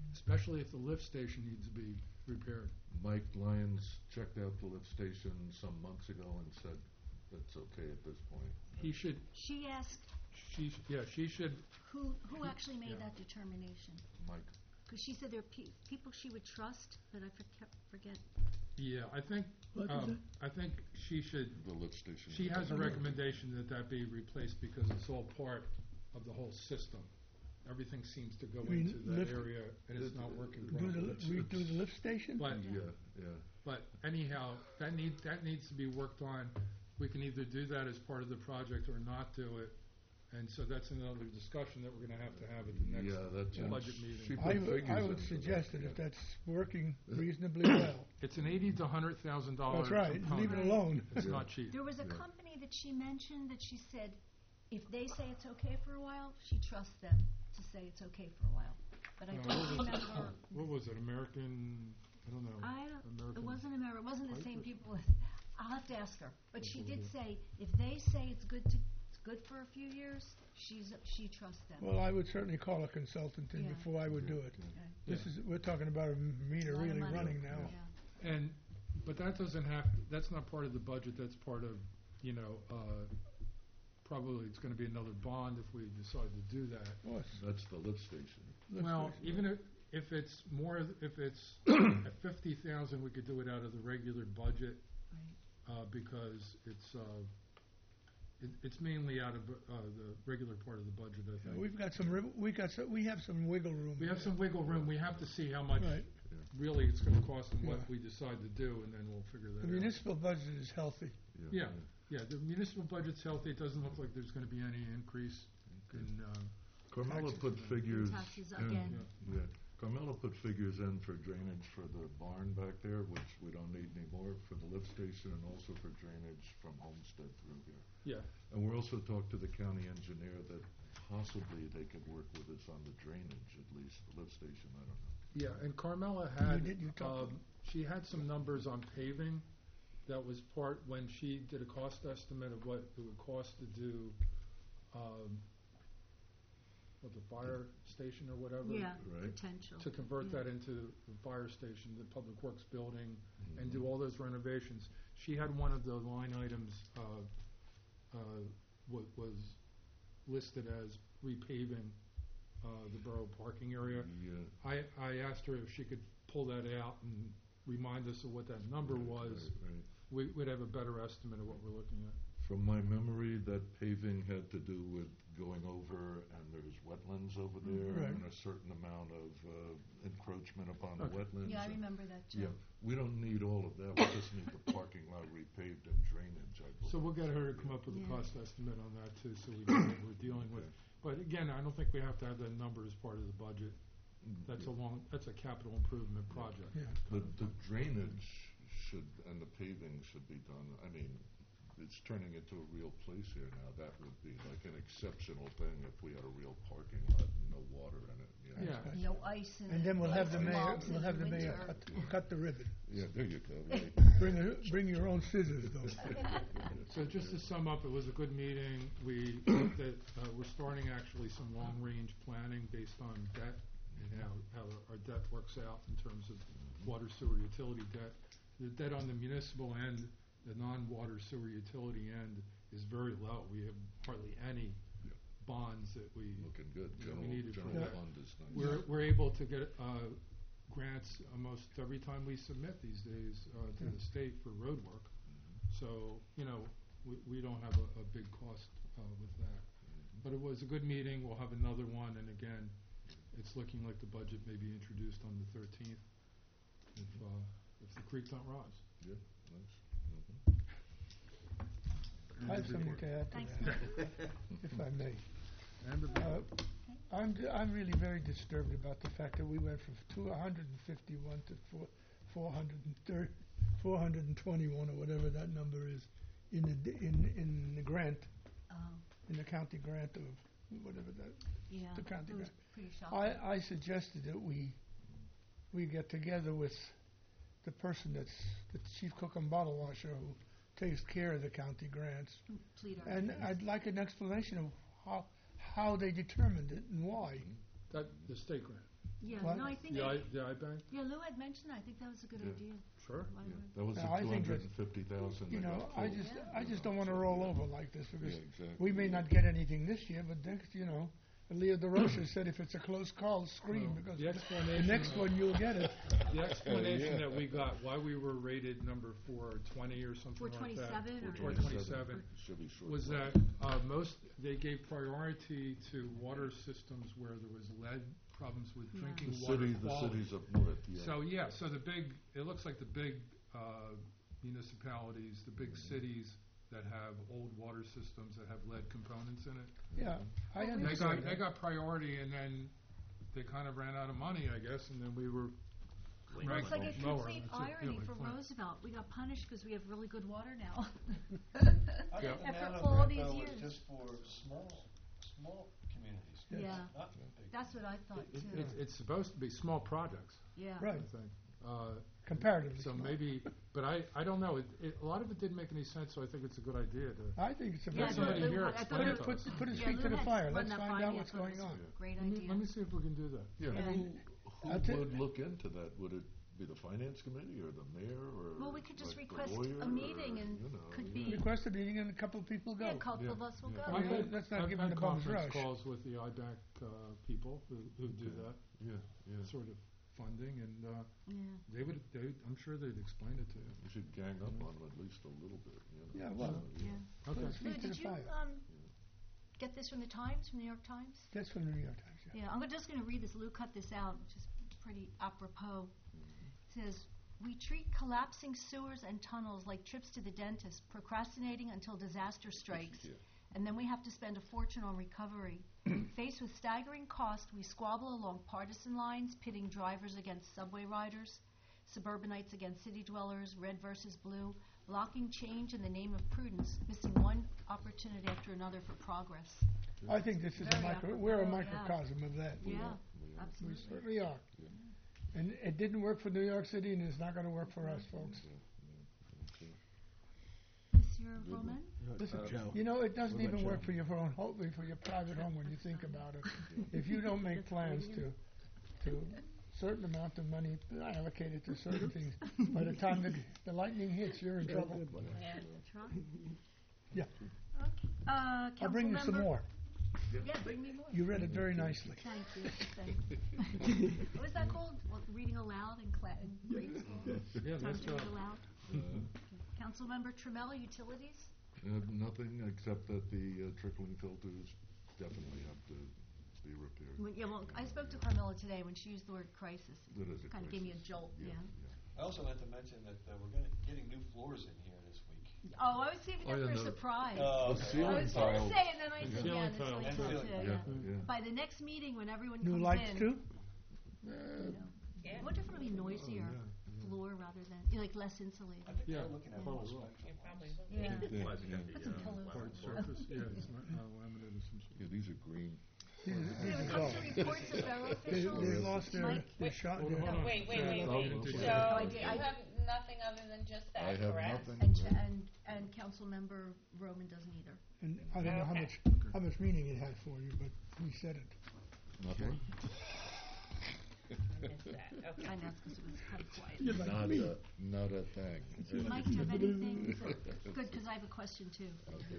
[SPEAKER 3] especially if the lift station needs to be repaired.
[SPEAKER 4] Mike Lyons checked out the lift station some months ago and said that's okay at this point.
[SPEAKER 3] He should,
[SPEAKER 8] She asked
[SPEAKER 3] she should,
[SPEAKER 8] who actually made
[SPEAKER 3] Yeah.
[SPEAKER 8] that determination.
[SPEAKER 4] Mike,
[SPEAKER 8] Because she said there are people she would trust, but I forget.
[SPEAKER 3] yeah, I think,
[SPEAKER 5] What is it?
[SPEAKER 3] I think she should,
[SPEAKER 4] the lift station.
[SPEAKER 3] she has a recommendation that that be replaced because it's all part of the whole system. Everything seems to go
[SPEAKER 5] You mean
[SPEAKER 3] into that
[SPEAKER 5] lift-
[SPEAKER 3] area and it's not working
[SPEAKER 5] Do the,
[SPEAKER 3] properly.
[SPEAKER 5] redo the lift station?
[SPEAKER 3] But,
[SPEAKER 4] Yeah.
[SPEAKER 3] but anyhow, that needs to be worked on. We can either do that as part of the project or not do it. And so that's another discussion that we're gonna have to have at the
[SPEAKER 4] Yeah, that's
[SPEAKER 3] next budget meeting.
[SPEAKER 4] She put
[SPEAKER 5] I
[SPEAKER 4] figures
[SPEAKER 5] would
[SPEAKER 4] into
[SPEAKER 5] suggest
[SPEAKER 4] that,
[SPEAKER 5] that if
[SPEAKER 4] yeah.
[SPEAKER 5] that's working reasonably well,
[SPEAKER 3] It's an $80,000 to $100,000
[SPEAKER 5] that's right, leave it
[SPEAKER 8] Right.
[SPEAKER 5] alone.
[SPEAKER 3] It's
[SPEAKER 4] Yeah.
[SPEAKER 3] not cheap.
[SPEAKER 8] There was a
[SPEAKER 4] Yeah.
[SPEAKER 8] company that she mentioned that she said if they say it's okay for a while, she trusts them to say it's okay for a while. But I don't remember.
[SPEAKER 3] What was it, American, I don't know.
[SPEAKER 8] It
[SPEAKER 3] American-
[SPEAKER 8] wasn't America. It wasn't the
[SPEAKER 3] Pipe
[SPEAKER 8] same
[SPEAKER 3] or-
[SPEAKER 8] people. I'll have to ask her. But she did say if they say it's good for a few years, she trusts them.
[SPEAKER 5] Well, I would certainly call a consultant in
[SPEAKER 8] Yeah.
[SPEAKER 5] before I would do it.
[SPEAKER 8] Okay.
[SPEAKER 5] This is, we're talking about a meter
[SPEAKER 8] A lot of
[SPEAKER 5] really
[SPEAKER 8] money.
[SPEAKER 5] running now.
[SPEAKER 8] Yeah.
[SPEAKER 3] But that doesn't that's not part of the budget, that's part of, probably it's gonna be another bond if we decide to do that.
[SPEAKER 5] Of course.
[SPEAKER 4] That's the lift station.
[SPEAKER 5] Lift
[SPEAKER 3] Well,
[SPEAKER 5] station.
[SPEAKER 3] even if it's more, if it's at 50,000, we could do it out of the regular budget, because it's mainly out of, the regular part of the budget, I think.
[SPEAKER 5] We've got some, we have some wiggle room.
[SPEAKER 3] We have some wiggle room, we have to see how much
[SPEAKER 5] Right.
[SPEAKER 3] really it's gonna cost and what
[SPEAKER 5] Yeah.
[SPEAKER 3] we decide to do, and then we'll figure that
[SPEAKER 5] The
[SPEAKER 3] out.
[SPEAKER 5] municipal budget is healthy.
[SPEAKER 3] Yeah, the municipal budget's healthy, it doesn't look like there's gonna be any increase in,
[SPEAKER 4] Carmela
[SPEAKER 5] Taxes.
[SPEAKER 4] put figures
[SPEAKER 8] Taxes
[SPEAKER 4] in.
[SPEAKER 8] again.
[SPEAKER 4] Yeah, Carmela put figures in for drainage for the barn back there, which we don't need anymore, for the lift station and also for drainage from Homestead through here.
[SPEAKER 3] yeah.
[SPEAKER 4] And we're also talked to the county engineer that possibly they could work with us on the drainage, at least, the lift station, I don't know.
[SPEAKER 3] Yeah, and Carmela had,
[SPEAKER 5] you talked to-
[SPEAKER 3] she had some numbers on paving. That was part, when she did a cost estimate of what it would cost to do, the fire station or whatever.
[SPEAKER 8] Yeah,
[SPEAKER 4] Right.
[SPEAKER 8] potential.
[SPEAKER 3] To convert
[SPEAKER 8] Yeah.
[SPEAKER 3] that into the fire station, the public works building, and do all those renovations. She had one of the line items, was listed as repaving, the borough parking area.
[SPEAKER 4] Yeah.
[SPEAKER 3] I asked her if she could pull that out and remind us of what that number was.
[SPEAKER 4] Right.
[SPEAKER 3] We'd have a better estimate of what we're looking at.
[SPEAKER 4] From my memory, that paving had to do with going over, and there's wetlands over there,
[SPEAKER 5] Right.
[SPEAKER 4] and a certain amount of encroachment upon the
[SPEAKER 3] Okay.
[SPEAKER 4] wetlands.
[SPEAKER 8] Yeah, I
[SPEAKER 4] and-
[SPEAKER 8] remember that too.
[SPEAKER 4] Yeah, we don't need all of that, we just need the parking lot repaved and drainage, I believe.
[SPEAKER 3] So we'll get her to come up with a
[SPEAKER 8] Yeah.
[SPEAKER 3] cost estimate on that too, so we know what we're dealing with.
[SPEAKER 4] Okay.
[SPEAKER 3] But again, I don't think we have to have that number as part of the budget. That's a capital improvement project.
[SPEAKER 5] Yeah.
[SPEAKER 4] The drainage should, and the paving should be done, I mean, it's turning into a real place here now, that would be like an exceptional thing if we had a real parking lot and no water in it, you know?
[SPEAKER 3] Yeah.
[SPEAKER 1] No ice in it.
[SPEAKER 5] And then we'll have the mayor,
[SPEAKER 1] Logs in
[SPEAKER 5] we'll have the mayor
[SPEAKER 1] winter.
[SPEAKER 5] cut the ribbon.
[SPEAKER 4] Yeah, there you go, right.
[SPEAKER 5] Bring your own scissors, though.
[SPEAKER 3] So just to sum up, it was a good meeting. We're starting actually some long-range planning based on debt and how our debt works out in terms of water, sewer, utility debt. The debt on the municipal end, the non-water sewer utility end, is very low. We have hardly any
[SPEAKER 4] Yeah.
[SPEAKER 3] bonds that we
[SPEAKER 4] Looking good,
[SPEAKER 3] Yeah, we needed for
[SPEAKER 4] general
[SPEAKER 3] that.
[SPEAKER 4] fund is nice.
[SPEAKER 3] We're able to get grants almost every time we submit these days to the state for road work. So, we don't have a big cost with that. But it was a good meeting, we'll have another one, and again, it's looking like the budget may be introduced on the 13th if the creek don't rise.
[SPEAKER 4] Yeah, nice.
[SPEAKER 5] I have something to add to
[SPEAKER 8] Thanks,
[SPEAKER 5] that, if I may.
[SPEAKER 3] And the
[SPEAKER 5] I'm really very disturbed about the fact that we went from 251 to 421 or whatever that number is in the grant, in the county grant of whatever that.
[SPEAKER 8] Yeah,
[SPEAKER 5] The county
[SPEAKER 8] it was
[SPEAKER 5] grant.
[SPEAKER 8] pretty shocking.
[SPEAKER 5] I suggested that we get together with the person that's the chief cook and bottle washer who takes care of the county grants,
[SPEAKER 8] Plead our
[SPEAKER 5] and
[SPEAKER 8] case.
[SPEAKER 5] I'd like an explanation of how they determined it and why.
[SPEAKER 3] That, the state grant.
[SPEAKER 8] Yeah,
[SPEAKER 5] What?
[SPEAKER 8] no, I think,
[SPEAKER 3] The iBank?
[SPEAKER 8] yeah, Lou had mentioned, I think that was a good
[SPEAKER 4] Yeah.
[SPEAKER 8] idea.
[SPEAKER 3] Sure.
[SPEAKER 8] Why
[SPEAKER 4] Yeah,
[SPEAKER 8] would-
[SPEAKER 4] that was the
[SPEAKER 5] Yeah, I think that,
[SPEAKER 4] 250,000
[SPEAKER 5] you
[SPEAKER 4] that
[SPEAKER 5] know,
[SPEAKER 4] got
[SPEAKER 5] I
[SPEAKER 4] pulled.
[SPEAKER 5] just don't want to roll over like this because
[SPEAKER 4] Yeah, exactly.
[SPEAKER 5] we may not get anything this year, but next, you know, Leo DeRosa said if it's a close call, scream
[SPEAKER 3] Well,
[SPEAKER 5] because
[SPEAKER 3] the
[SPEAKER 5] the
[SPEAKER 3] explanation
[SPEAKER 5] next one you'll get it.
[SPEAKER 3] The explanation
[SPEAKER 4] Yeah.
[SPEAKER 3] that we got, why we were rated number 420 or something like that.
[SPEAKER 8] 427 or-
[SPEAKER 3] 427
[SPEAKER 4] Should be short.
[SPEAKER 3] was that they gave priority to water systems where there was lead problems with
[SPEAKER 8] Yeah.
[SPEAKER 3] drinking
[SPEAKER 4] The
[SPEAKER 3] water
[SPEAKER 4] cities
[SPEAKER 3] quality.
[SPEAKER 4] up north, yeah.
[SPEAKER 3] So it looks like the big municipalities, the big cities that have old water systems that have lead components in it.
[SPEAKER 5] Yeah, I
[SPEAKER 3] They
[SPEAKER 5] understand
[SPEAKER 3] got
[SPEAKER 5] that.
[SPEAKER 3] priority, and then they kind of ran out of money, I guess, and then we were
[SPEAKER 8] Well, it's like a
[SPEAKER 3] ranked lower.
[SPEAKER 8] complete
[SPEAKER 3] That's it, yeah,
[SPEAKER 8] irony
[SPEAKER 3] like
[SPEAKER 8] for
[SPEAKER 3] Flint.
[SPEAKER 8] Roosevelt. We got punished because we have really good water now.
[SPEAKER 6] I
[SPEAKER 3] Yeah.
[SPEAKER 6] thought the
[SPEAKER 8] After
[SPEAKER 6] nano
[SPEAKER 8] all
[SPEAKER 6] grant,
[SPEAKER 8] these
[SPEAKER 6] though, was
[SPEAKER 8] years.
[SPEAKER 6] just for small communities.
[SPEAKER 8] Yeah.
[SPEAKER 6] Not big.
[SPEAKER 8] That's what I thought too.
[SPEAKER 3] It's supposed to be small projects,
[SPEAKER 8] Yeah.
[SPEAKER 5] Right,
[SPEAKER 3] I think.
[SPEAKER 5] comparatively
[SPEAKER 3] So
[SPEAKER 5] small.
[SPEAKER 3] maybe, but I don't know, a lot of it didn't make any sense, so I think it's a good idea to.
[SPEAKER 5] I think it's a
[SPEAKER 8] Yeah,
[SPEAKER 5] very
[SPEAKER 3] somebody
[SPEAKER 5] good.
[SPEAKER 3] here
[SPEAKER 8] I
[SPEAKER 3] explain
[SPEAKER 8] thought
[SPEAKER 3] it
[SPEAKER 8] it
[SPEAKER 3] to
[SPEAKER 5] Put,
[SPEAKER 3] us.
[SPEAKER 5] put his
[SPEAKER 8] Yeah,
[SPEAKER 5] feet
[SPEAKER 8] Lou
[SPEAKER 5] to the
[SPEAKER 8] had
[SPEAKER 5] fire,
[SPEAKER 8] run
[SPEAKER 5] let's
[SPEAKER 8] that
[SPEAKER 5] find
[SPEAKER 8] by
[SPEAKER 5] out
[SPEAKER 8] me. I
[SPEAKER 5] what's
[SPEAKER 8] thought it
[SPEAKER 5] going
[SPEAKER 8] was
[SPEAKER 5] on.
[SPEAKER 8] a Great
[SPEAKER 3] Let me
[SPEAKER 8] idea.
[SPEAKER 3] see if we can do that.
[SPEAKER 4] Yeah,
[SPEAKER 8] Yeah.
[SPEAKER 4] who
[SPEAKER 5] I'll ta-
[SPEAKER 4] would look into that? Would it be the finance committee or the mayor or?
[SPEAKER 1] Well, we could just
[SPEAKER 4] like the
[SPEAKER 1] request
[SPEAKER 4] lawyer
[SPEAKER 1] a meeting
[SPEAKER 4] or,
[SPEAKER 1] and
[SPEAKER 4] you know,
[SPEAKER 1] could
[SPEAKER 4] yeah.
[SPEAKER 1] be,
[SPEAKER 5] Request a meeting and a couple of people
[SPEAKER 1] yeah, a
[SPEAKER 5] go.
[SPEAKER 1] couple of us will go.
[SPEAKER 4] Yeah.
[SPEAKER 3] I've
[SPEAKER 5] Yeah.
[SPEAKER 3] had-
[SPEAKER 5] Let's not
[SPEAKER 3] I've
[SPEAKER 5] give
[SPEAKER 3] had
[SPEAKER 5] them the bum's
[SPEAKER 3] conference
[SPEAKER 5] rush.
[SPEAKER 3] calls with the IBAC people who do
[SPEAKER 4] Okay.
[SPEAKER 3] that
[SPEAKER 4] Yeah.
[SPEAKER 3] sort of funding, and
[SPEAKER 8] Yeah.
[SPEAKER 3] I'm sure they'd explain it to you.
[SPEAKER 4] You should gang up on them at least a little bit, you know.
[SPEAKER 5] Yeah, well,
[SPEAKER 4] So,
[SPEAKER 8] Yeah.
[SPEAKER 5] Put
[SPEAKER 3] Okay.
[SPEAKER 5] his
[SPEAKER 1] Lou,
[SPEAKER 5] feet to
[SPEAKER 1] did
[SPEAKER 5] the
[SPEAKER 1] you
[SPEAKER 5] fire.
[SPEAKER 1] get this from the Times, from the New York Times?
[SPEAKER 5] That's from the New York Times, yeah.
[SPEAKER 1] Yeah, I'm just going to read this. Lou cut this out, which is pretty apropos. It says, "We treat collapsing sewers and tunnels like trips to the dentist, procrastinating until disaster strikes,
[SPEAKER 4] Yeah.
[SPEAKER 1] and then we have to spend a fortune on recovery. Faced with staggering cost, we squabble along partisan lines, pitting drivers against subway riders, suburbanites against city dwellers, red versus blue, blocking change in the name of prudence, missing one opportunity after another for progress."
[SPEAKER 5] I think this is
[SPEAKER 1] Very
[SPEAKER 5] we're a
[SPEAKER 1] apropos,
[SPEAKER 5] microcosm of that.
[SPEAKER 1] Yeah,
[SPEAKER 5] We
[SPEAKER 1] absolutely.
[SPEAKER 5] certainly are. And it didn't work for New York City, and it's not going to work for us, folks.
[SPEAKER 8] Monsieur Roman?
[SPEAKER 5] Listen,
[SPEAKER 9] Joe.
[SPEAKER 5] you know, it doesn't
[SPEAKER 9] What about
[SPEAKER 5] even work
[SPEAKER 9] Joe?
[SPEAKER 5] for your own home, for your private home when you think about it. If you don't make plans to certain amount of money allocated to certain things, by the time the lightning hits, you're in trouble.
[SPEAKER 2] Yeah.
[SPEAKER 8] That's right.
[SPEAKER 5] Yeah,
[SPEAKER 1] I'll
[SPEAKER 5] I'll bring you some more.
[SPEAKER 1] Yeah, bring me more.
[SPEAKER 5] You read it very nicely.
[SPEAKER 8] Thank you. Thank you.
[SPEAKER 1] What was that called?
[SPEAKER 8] Well, reading aloud in grade school.
[SPEAKER 3] Yeah,
[SPEAKER 8] Time
[SPEAKER 3] nice
[SPEAKER 8] to read
[SPEAKER 3] job.
[SPEAKER 8] aloud.
[SPEAKER 1] Councilmember Tramello, Utilities?
[SPEAKER 4] Nothing except that the trickling filters definitely have to be repaired.
[SPEAKER 1] Yeah, well, I spoke to Carmela today when she used the word crisis.
[SPEAKER 4] That is a
[SPEAKER 1] Kind of gave me a
[SPEAKER 4] crisis.
[SPEAKER 1] jolt, yeah.
[SPEAKER 6] I also have to mention that we're getting new floors in here this week.
[SPEAKER 1] Oh, I was saving that
[SPEAKER 3] Oh, yeah,
[SPEAKER 1] for a
[SPEAKER 3] no.
[SPEAKER 1] surprise.
[SPEAKER 6] Oh,
[SPEAKER 4] The
[SPEAKER 6] okay.
[SPEAKER 1] I
[SPEAKER 4] ceiling
[SPEAKER 1] was going to
[SPEAKER 4] tiles.
[SPEAKER 1] say, and then I said,
[SPEAKER 3] Ceiling
[SPEAKER 1] yeah, and
[SPEAKER 3] tiles.
[SPEAKER 1] it's
[SPEAKER 6] And
[SPEAKER 1] like
[SPEAKER 6] ceiling
[SPEAKER 1] that
[SPEAKER 6] tiles.
[SPEAKER 1] too,
[SPEAKER 4] Yeah,
[SPEAKER 1] yeah.
[SPEAKER 4] yeah.
[SPEAKER 1] By the next meeting, when everyone
[SPEAKER 5] New
[SPEAKER 1] comes
[SPEAKER 5] lights
[SPEAKER 1] in,
[SPEAKER 5] too?
[SPEAKER 1] you know,
[SPEAKER 2] Yeah.
[SPEAKER 1] I wonder if it'll be noisier
[SPEAKER 4] yeah.
[SPEAKER 1] floor rather than, like less insulated.
[SPEAKER 6] I think
[SPEAKER 3] Yeah,
[SPEAKER 6] they're looking at
[SPEAKER 3] probably
[SPEAKER 6] full
[SPEAKER 3] will.
[SPEAKER 6] spectrum.
[SPEAKER 2] You probably will.
[SPEAKER 1] Yeah.
[SPEAKER 4] Yeah,
[SPEAKER 10] Why is it gonna
[SPEAKER 4] yeah.
[SPEAKER 10] be,
[SPEAKER 1] Put some pillows
[SPEAKER 10] laminate
[SPEAKER 3] Hard
[SPEAKER 10] floor?
[SPEAKER 3] surface, yeah, it's laminated of some sort.
[SPEAKER 4] Yeah, these are green.
[SPEAKER 5] These
[SPEAKER 1] When it
[SPEAKER 5] are
[SPEAKER 1] comes
[SPEAKER 5] dull.
[SPEAKER 1] to reports of borough
[SPEAKER 5] They
[SPEAKER 1] officials,
[SPEAKER 5] lost their
[SPEAKER 1] Mike?
[SPEAKER 5] shot.
[SPEAKER 3] Hold on, hold on.
[SPEAKER 2] Wait.
[SPEAKER 4] Oh,
[SPEAKER 2] So
[SPEAKER 4] okay.
[SPEAKER 1] I
[SPEAKER 2] you
[SPEAKER 1] did-
[SPEAKER 2] have nothing other than just
[SPEAKER 4] I
[SPEAKER 2] that,
[SPEAKER 4] have
[SPEAKER 2] correct?
[SPEAKER 4] nothing.
[SPEAKER 1] and Councilmember Roman doesn't either.
[SPEAKER 5] And I don't know
[SPEAKER 2] Okay.
[SPEAKER 5] how much meaning it had for you, but we said it.
[SPEAKER 4] Nothing.
[SPEAKER 2] I missed that, okay.
[SPEAKER 1] I know, it's because it was kind of quiet.
[SPEAKER 4] Not a thing.
[SPEAKER 1] Mike, do you have anything? Good, because I have a question too.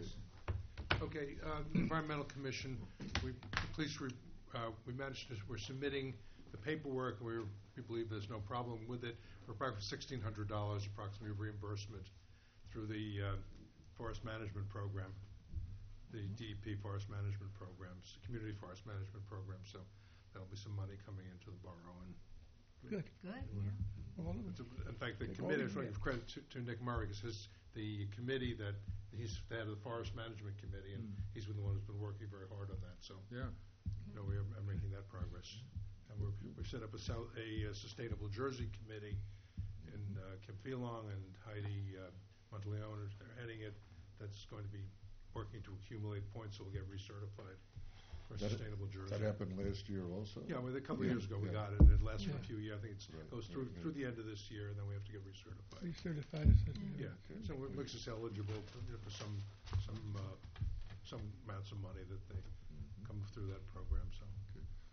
[SPEAKER 11] Okay, Environmental Commission, we managed to, we're submitting the paperwork, and we believe there's no problem with it. We're approximately $1,600 approximately reimbursement through the Forest Management Program, the DEP Forest Management Programs, Community Forest Management Program, so that'll be some money coming into the borough. And
[SPEAKER 5] Good.
[SPEAKER 1] Good, yeah.
[SPEAKER 5] Well,
[SPEAKER 11] in fact, the
[SPEAKER 5] They've
[SPEAKER 11] committee, I
[SPEAKER 5] always
[SPEAKER 11] just want to give credit to Nick Murray, because the committee that, he's the head of the Forest Management Committee, and he's been the one who's been working very hard on that, so,
[SPEAKER 3] Yeah.
[SPEAKER 11] you know, we're making that progress. And we've set up a Sustainable Jersey Committee, and Kim Phelan and Heidi Monteleone, they're heading it, that's going to be working to accumulate points, so we'll get recertified for
[SPEAKER 4] That-
[SPEAKER 11] Sustainable Jersey.
[SPEAKER 4] That happened last year also?
[SPEAKER 11] Yeah, well, a couple of
[SPEAKER 4] Yeah,
[SPEAKER 11] years ago, we
[SPEAKER 4] yeah.
[SPEAKER 11] got it, and it lasts for a
[SPEAKER 5] Yeah.
[SPEAKER 11] few years, I think it
[SPEAKER 4] Right,
[SPEAKER 11] goes through the end of this year, and then we have to get recertified.
[SPEAKER 5] we certified us.
[SPEAKER 11] Yeah, so it makes us eligible for some amounts of money that they come through that program, so, yeah.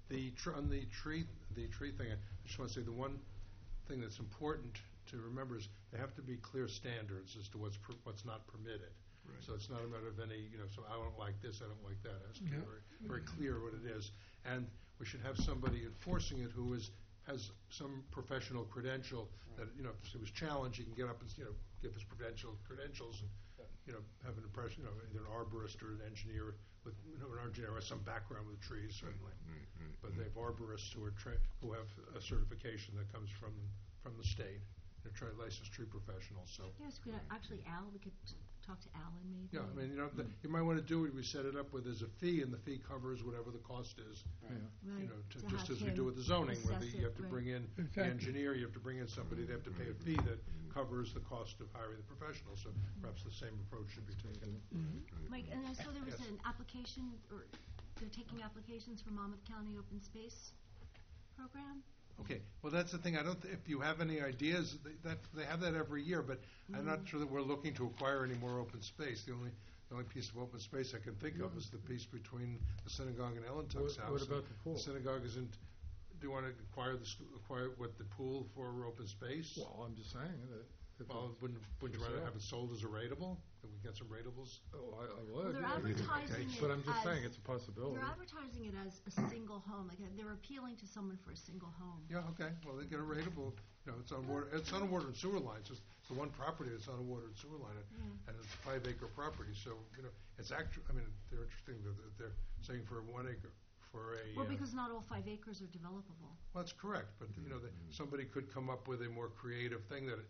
[SPEAKER 11] On the tree thing, I just want to say the one thing that's important to remember is there have to be clear standards as to what's not permitted.
[SPEAKER 4] Right.
[SPEAKER 11] So it's not a matter of any, so I don't like this, I don't like that. It has to be very clear what it is. And we should have somebody enforcing it who has some professional credential that, if it was challenged, he can get up and, give his credentials and, have an impression, either an arborist or an engineer with, an engineer has some background with trees, certainly. But they have arborists who have a certification that comes from the state. They're licensed tree professionals, so.
[SPEAKER 8] Yes, actually, Al, we could talk to Alan maybe.
[SPEAKER 11] Yeah, I mean, you might want to do what we set it up with as a fee, and the fee covers whatever the cost is.
[SPEAKER 8] Right.
[SPEAKER 11] Just
[SPEAKER 8] have
[SPEAKER 11] as we do
[SPEAKER 8] him
[SPEAKER 11] with the zoning, where
[SPEAKER 8] assess
[SPEAKER 11] you
[SPEAKER 8] it,
[SPEAKER 11] have to
[SPEAKER 8] right.
[SPEAKER 11] bring in the engineer, you have to bring in somebody, they have to pay a fee that covers the cost of hiring the professional, so perhaps the same approach should be taken.
[SPEAKER 8] Mike, and I saw there was
[SPEAKER 11] Yes.
[SPEAKER 8] an application, or they're taking applications for Monmouth County Open Space Program.
[SPEAKER 11] Okay, well, that's the thing, if you have any ideas, they have that every year, but I'm not sure that we're looking to acquire any more open space. The only piece of open space I can think of is the piece between the synagogue and Ellen Tuck's house.
[SPEAKER 3] What about the pool?
[SPEAKER 11] The synagogue isn't, do you want to acquire the pool for open space?
[SPEAKER 3] Well, I'm just saying that.
[SPEAKER 11] Well, wouldn't you rather have it sold as a rateable? That we get some ratables?
[SPEAKER 3] Oh, I
[SPEAKER 8] Well,
[SPEAKER 3] would.
[SPEAKER 8] they're advertising it
[SPEAKER 3] But I'm just
[SPEAKER 8] as-
[SPEAKER 3] saying, it's a possibility.
[SPEAKER 8] They're advertising it as a single home, like they're appealing to someone for a single home.
[SPEAKER 11] Yeah, okay, well, they get a rateable, it's on water and sewer lines, it's the one property that's on a water and sewer line, and it's a 5-acre property, so, it's actually, they're interesting, that they're saying for 1 acre, for a.
[SPEAKER 8] Well, because not all 5 acres are developable.
[SPEAKER 11] Well, that's correct, but, somebody could come up with a more creative thing that,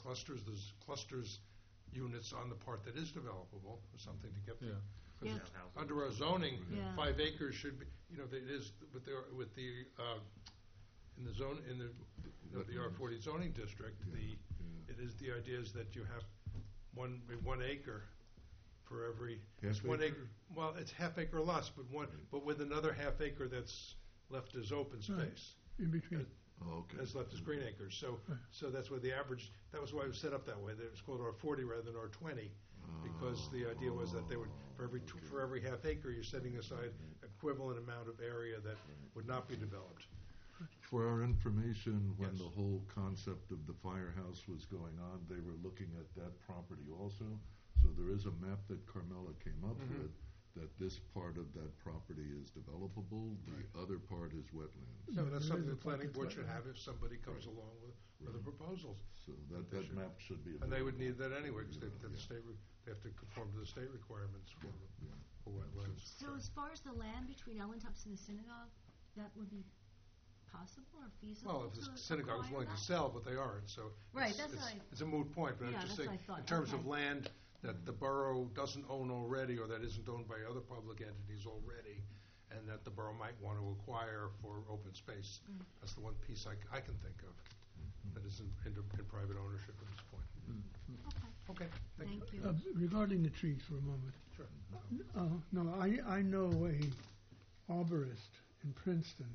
[SPEAKER 11] clusters units on the part that is developable, or something to get.
[SPEAKER 3] Yeah.
[SPEAKER 8] Yes.
[SPEAKER 11] Under our zoning,
[SPEAKER 8] Yeah.
[SPEAKER 11] 5 acres should be, it is, with the, in the zone, in the R40 zoning district, the idea is that you have 1 acre for every.
[SPEAKER 4] Half
[SPEAKER 11] it's 1
[SPEAKER 4] acre?
[SPEAKER 11] acre. Well, it's half acre or less, but with another half acre that's left as open
[SPEAKER 5] Right.
[SPEAKER 11] space.
[SPEAKER 5] In between.
[SPEAKER 4] Oh, okay.
[SPEAKER 11] That's left as green acres. So that's where the average, that was why it was set up that way. That it was called R40 rather than R20, because the idea was that they would, for every half acre, you're setting aside equivalent amount of area that would not be developed.
[SPEAKER 4] For our information, when
[SPEAKER 11] Yes.
[SPEAKER 4] the whole concept of the firehouse was going on, they were looking at that property also. So there is a map that Carmella came up with, that this part of that property is developable, the other part is wetlands.
[SPEAKER 11] So that's
[SPEAKER 5] there
[SPEAKER 11] something
[SPEAKER 5] is
[SPEAKER 11] the
[SPEAKER 5] a part
[SPEAKER 11] planning
[SPEAKER 5] that's
[SPEAKER 11] board should
[SPEAKER 5] wetland.
[SPEAKER 11] have if somebody comes along with the proposals.
[SPEAKER 4] So that
[SPEAKER 11] They should.
[SPEAKER 4] map should be
[SPEAKER 11] And they would
[SPEAKER 4] available.
[SPEAKER 11] need that anyway, because
[SPEAKER 4] Yeah.
[SPEAKER 11] they have to conform to the state requirements for wetlands.
[SPEAKER 8] So as far as the land between Ellen Tubbs and the synagogue, that would be possible or feasible
[SPEAKER 11] Well, if
[SPEAKER 8] to
[SPEAKER 11] the synagogue is
[SPEAKER 8] acquire
[SPEAKER 11] willing to
[SPEAKER 8] that?
[SPEAKER 11] sell, but they aren't, so.
[SPEAKER 8] Right,
[SPEAKER 11] it's-
[SPEAKER 8] that's
[SPEAKER 11] it's-
[SPEAKER 8] what I-
[SPEAKER 11] It's a moot point, but I'm
[SPEAKER 8] Yeah,
[SPEAKER 11] just
[SPEAKER 8] that's
[SPEAKER 11] saying,
[SPEAKER 8] what I thought.
[SPEAKER 11] in terms of
[SPEAKER 8] Okay.
[SPEAKER 11] land that the borough doesn't own already, or that isn't owned by other public entities already, and that the borough might want to acquire for open space. That's the one piece I can think of that isn't in private ownership at this point. Okay, thank you.
[SPEAKER 8] Thank you.
[SPEAKER 5] Regarding the trees for a moment.
[SPEAKER 11] Sure.
[SPEAKER 5] No, I know a arborist in Princeton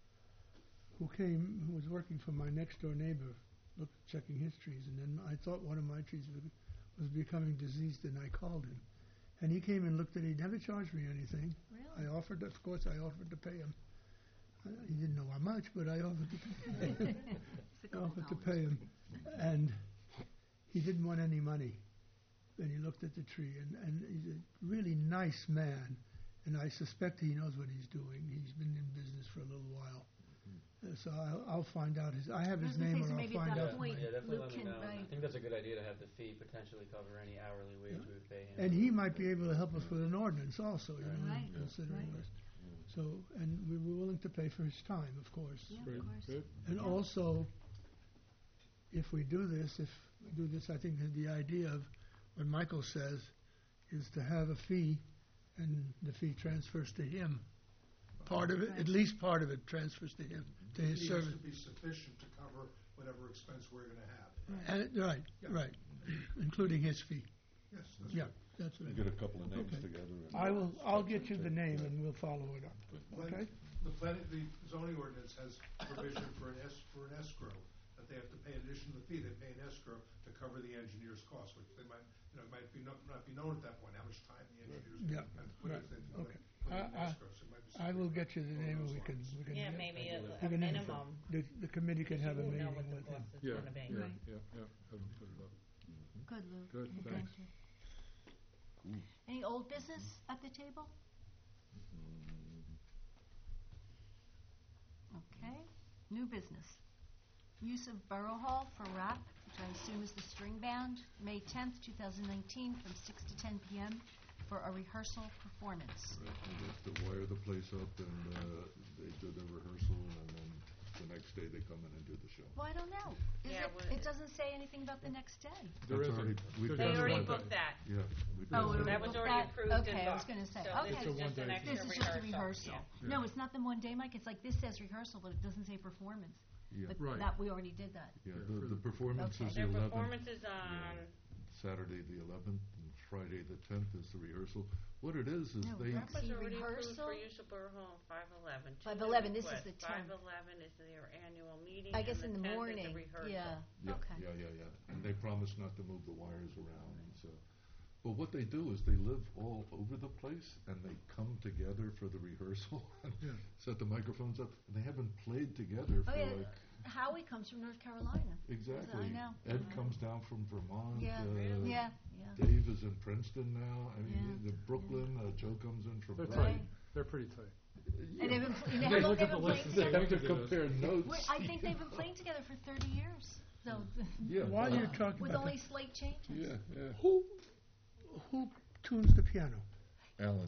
[SPEAKER 5] who was working for my next door neighbor, checking his trees, and then I thought one of my trees was becoming diseased, and I called him. And he came and looked at it. He never charged me anything.
[SPEAKER 8] Really?
[SPEAKER 5] Of course, I offered to pay him. He didn't know how much, but I offered to pay him.
[SPEAKER 8] It's a
[SPEAKER 5] I
[SPEAKER 8] couple
[SPEAKER 5] offered to
[SPEAKER 8] dollars.
[SPEAKER 5] pay him. And he didn't want any money. And he looked at the tree, and he's a really nice man, and I suspect he knows what he's doing. He's been in business for a little while. So I'll find out I have his
[SPEAKER 8] I was gonna
[SPEAKER 5] name,
[SPEAKER 8] say,
[SPEAKER 5] or
[SPEAKER 8] so
[SPEAKER 5] I'll
[SPEAKER 8] maybe at
[SPEAKER 5] find
[SPEAKER 8] that
[SPEAKER 5] out.
[SPEAKER 8] point,
[SPEAKER 7] Yeah, definitely
[SPEAKER 8] Luke
[SPEAKER 7] let me
[SPEAKER 8] can,
[SPEAKER 7] know. I
[SPEAKER 8] right.
[SPEAKER 7] think that's a good idea to have the fee potentially cover any hourly wage we would pay him.
[SPEAKER 5] And he might be able to help us with an ordinance also,
[SPEAKER 8] Right.
[SPEAKER 5] considering
[SPEAKER 8] Right.
[SPEAKER 5] this. So, and we were willing to pay for his time, of course.
[SPEAKER 8] Yeah,
[SPEAKER 3] Great,
[SPEAKER 8] of course.
[SPEAKER 3] good.
[SPEAKER 5] And also, if we do this, I think that the idea of what Michael says is to have a fee, and the fee transfers to him. Part of it, at least part of it transfers to him, to his
[SPEAKER 11] It has
[SPEAKER 5] service.
[SPEAKER 11] to be sufficient to cover whatever expense we're going to have.
[SPEAKER 5] And, right, including his fee.
[SPEAKER 11] Yes, that's
[SPEAKER 5] Yeah,
[SPEAKER 11] right.
[SPEAKER 5] that's what
[SPEAKER 4] You
[SPEAKER 5] it
[SPEAKER 4] get
[SPEAKER 5] is.
[SPEAKER 4] a couple of names
[SPEAKER 5] Okay.
[SPEAKER 4] together. and-
[SPEAKER 5] I'll get you the name and we'll follow it up, okay?
[SPEAKER 11] The zoning ordinance has provision for an escrow, that they have to pay in addition to the fee, they pay an escrow to cover the engineer's costs, which they might, might not be known at that point, how much time the engineer's
[SPEAKER 5] Yeah,
[SPEAKER 11] have to put
[SPEAKER 5] right,
[SPEAKER 11] into
[SPEAKER 5] okay. I will get you the name and we can.
[SPEAKER 2] Yeah, maybe a
[SPEAKER 5] we can-
[SPEAKER 2] minimum.
[SPEAKER 5] The committee can have a
[SPEAKER 2] You
[SPEAKER 5] meeting
[SPEAKER 2] know what the
[SPEAKER 5] with him.
[SPEAKER 2] cost is
[SPEAKER 3] Yeah,
[SPEAKER 2] gonna be.
[SPEAKER 3] yeah,
[SPEAKER 8] Right.
[SPEAKER 3] yeah. Have them put it up.
[SPEAKER 1] Good, Lou.
[SPEAKER 3] Good,
[SPEAKER 1] Thank
[SPEAKER 3] thanks.
[SPEAKER 1] you. Any old business at the table? Okay. New business. Use of Borough Hall for RAP, which I assume is the string band, May 10th, 2019, from 6 to 10 p.m. for a rehearsal performance.
[SPEAKER 4] Right, they have to wire the place up and they do the rehearsal and then the next day they come in and do the show.
[SPEAKER 1] Well, I don't know.
[SPEAKER 2] Yeah,
[SPEAKER 1] It doesn't say anything about the next day.
[SPEAKER 3] There
[SPEAKER 4] That's
[SPEAKER 3] isn't.
[SPEAKER 4] already- we
[SPEAKER 3] There's
[SPEAKER 2] They
[SPEAKER 3] only
[SPEAKER 2] already
[SPEAKER 3] one
[SPEAKER 2] booked
[SPEAKER 3] day.
[SPEAKER 2] that.
[SPEAKER 4] Yeah. we
[SPEAKER 1] Oh,
[SPEAKER 4] did.
[SPEAKER 1] we
[SPEAKER 2] That was
[SPEAKER 1] booked
[SPEAKER 2] already
[SPEAKER 1] that?
[SPEAKER 2] approved and
[SPEAKER 1] Okay, I was
[SPEAKER 2] booked.
[SPEAKER 1] going to say,
[SPEAKER 2] So
[SPEAKER 1] okay.
[SPEAKER 2] this is
[SPEAKER 3] It's a
[SPEAKER 2] just an
[SPEAKER 3] one-day
[SPEAKER 2] extra
[SPEAKER 1] This is just a rehearsal.
[SPEAKER 2] Yeah.
[SPEAKER 1] No, it's not the one day, Mike. It's like this says rehearsal, but it doesn't say performance.
[SPEAKER 4] Yeah.
[SPEAKER 1] But
[SPEAKER 3] Right.
[SPEAKER 1] that, we already did that.
[SPEAKER 4] Yeah,
[SPEAKER 3] Yeah, for
[SPEAKER 4] the
[SPEAKER 3] the-
[SPEAKER 4] performance
[SPEAKER 1] Okay.
[SPEAKER 4] is the
[SPEAKER 2] Their
[SPEAKER 4] 11th.
[SPEAKER 2] performance is on,
[SPEAKER 4] Saturday the 11th and Friday the 10th is the rehearsal. What it is
[SPEAKER 1] No,
[SPEAKER 4] they...
[SPEAKER 1] that's-
[SPEAKER 2] that was
[SPEAKER 1] See,
[SPEAKER 2] already approved
[SPEAKER 1] rehearsal?
[SPEAKER 2] for use of Borough Hall, 5/11.
[SPEAKER 1] 5/11, this is the 10th.
[SPEAKER 2] 5/11 is their annual meeting.
[SPEAKER 1] I guess
[SPEAKER 2] and
[SPEAKER 1] in the
[SPEAKER 2] 10th is the
[SPEAKER 1] morning,
[SPEAKER 2] rehearsal.
[SPEAKER 1] yeah.
[SPEAKER 4] Yeah,
[SPEAKER 1] Okay.
[SPEAKER 4] yeah. And they promise not to move the wires around and so. But what they do is they live all over the place and they come together for the rehearsal and
[SPEAKER 3] Yeah.
[SPEAKER 4] set the microphones up. And they haven't played together
[SPEAKER 1] Oh,
[SPEAKER 4] for
[SPEAKER 1] yeah.
[SPEAKER 4] like...
[SPEAKER 1] Howie comes from North Carolina.
[SPEAKER 4] Exactly.
[SPEAKER 1] I know.
[SPEAKER 4] Ed comes down from Vermont.
[SPEAKER 1] Yeah, yeah.
[SPEAKER 4] Dave is in Princeton now. I mean,
[SPEAKER 1] Yeah.
[SPEAKER 4] Brooklyn. Joe comes in from
[SPEAKER 3] They're
[SPEAKER 4] Brooklyn.
[SPEAKER 3] tight. They're pretty tight.
[SPEAKER 1] And they've been, you know
[SPEAKER 3] They
[SPEAKER 1] how long
[SPEAKER 3] look
[SPEAKER 1] they've
[SPEAKER 3] at the
[SPEAKER 1] been playing
[SPEAKER 3] list and
[SPEAKER 4] They
[SPEAKER 3] say,
[SPEAKER 1] together?
[SPEAKER 4] have to
[SPEAKER 3] "Look at this."
[SPEAKER 4] compare notes.
[SPEAKER 1] Wait, I think they've been playing together for 30 years. So,
[SPEAKER 4] Yeah.
[SPEAKER 5] While you're talking
[SPEAKER 1] with
[SPEAKER 5] about
[SPEAKER 1] only slight changes.
[SPEAKER 4] Yeah.
[SPEAKER 5] who tunes the piano?
[SPEAKER 4] Alan.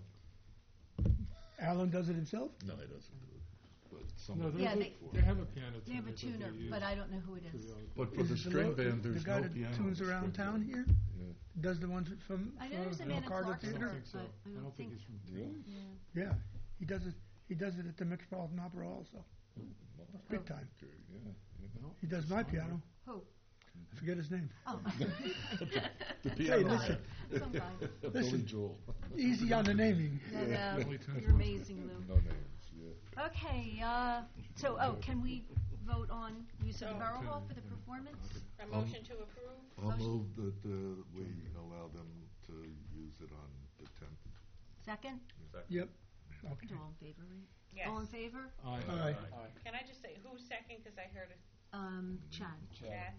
[SPEAKER 5] Alan does it himself?
[SPEAKER 4] No, he doesn't do it. But
[SPEAKER 3] No,
[SPEAKER 4] someone
[SPEAKER 1] Yeah,
[SPEAKER 3] they
[SPEAKER 1] they-
[SPEAKER 3] have a piano
[SPEAKER 1] They have a
[SPEAKER 3] tuner that
[SPEAKER 1] tuner,
[SPEAKER 3] they use
[SPEAKER 1] but I don't know who it
[SPEAKER 3] for
[SPEAKER 1] is.
[SPEAKER 3] the other-
[SPEAKER 4] But for
[SPEAKER 5] Is
[SPEAKER 4] the
[SPEAKER 5] it
[SPEAKER 4] string band,
[SPEAKER 5] the
[SPEAKER 4] there's
[SPEAKER 5] guy
[SPEAKER 4] no
[SPEAKER 5] that
[SPEAKER 4] piano.
[SPEAKER 5] tunes
[SPEAKER 4] on the
[SPEAKER 5] around
[SPEAKER 4] string
[SPEAKER 5] town
[SPEAKER 4] band.
[SPEAKER 5] here?
[SPEAKER 4] Yeah.
[SPEAKER 5] Does the ones from
[SPEAKER 1] I know there's a man at
[SPEAKER 5] Carter
[SPEAKER 3] I
[SPEAKER 1] Clarksburg,
[SPEAKER 5] Theater?
[SPEAKER 3] don't think so.
[SPEAKER 1] but
[SPEAKER 3] I don't think he's from...
[SPEAKER 4] Yeah.
[SPEAKER 1] Yeah.
[SPEAKER 5] Yeah, he does it. He does it at the Metropolitan Opera also. Big time.
[SPEAKER 4] Okay, yeah.
[SPEAKER 3] No,
[SPEAKER 5] He does my piano.
[SPEAKER 1] Who?
[SPEAKER 5] I forget his name.
[SPEAKER 1] Oh.
[SPEAKER 4] The
[SPEAKER 5] Hey,
[SPEAKER 4] piano
[SPEAKER 5] listen.
[SPEAKER 4] guy.
[SPEAKER 1] Sometimes.
[SPEAKER 4] Billy
[SPEAKER 5] Listen.
[SPEAKER 4] Joel.
[SPEAKER 5] Easy on the naming.
[SPEAKER 1] No, no.
[SPEAKER 3] Only tunes
[SPEAKER 1] You're
[SPEAKER 3] one.
[SPEAKER 1] amazing, Lou.
[SPEAKER 4] No names, yeah.
[SPEAKER 1] Okay, can we vote on use of the Borough Hall for the performance?
[SPEAKER 2] A motion to approve?
[SPEAKER 4] I'll
[SPEAKER 1] Motion.
[SPEAKER 4] move that we allow them to use it on the 10th.
[SPEAKER 1] Second?
[SPEAKER 5] Yep. Okay.
[SPEAKER 1] Do all in favor, right?
[SPEAKER 2] Yes.
[SPEAKER 1] All in favor?
[SPEAKER 3] Aye.
[SPEAKER 5] Aye.
[SPEAKER 2] Can I just say, who's second, because I heard it,
[SPEAKER 1] Chad.
[SPEAKER 2] Chad?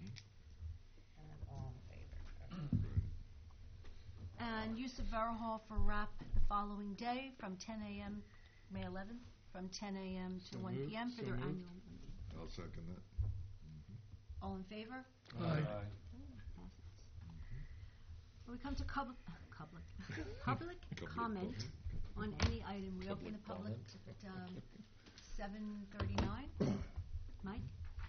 [SPEAKER 2] And then all in favor.
[SPEAKER 1] And use of Borough Hall for RAP the following day from 10 a.m., May 11th, from 10 a.m. to
[SPEAKER 3] So
[SPEAKER 1] 1
[SPEAKER 3] moved,
[SPEAKER 1] p.m. for
[SPEAKER 3] so
[SPEAKER 1] their
[SPEAKER 3] moved.
[SPEAKER 1] annual meeting.
[SPEAKER 4] I'll second that.
[SPEAKER 1] All in favor?
[SPEAKER 5] Aye.
[SPEAKER 1] We come to public comment on any item. We open the public at 7:39. Mike?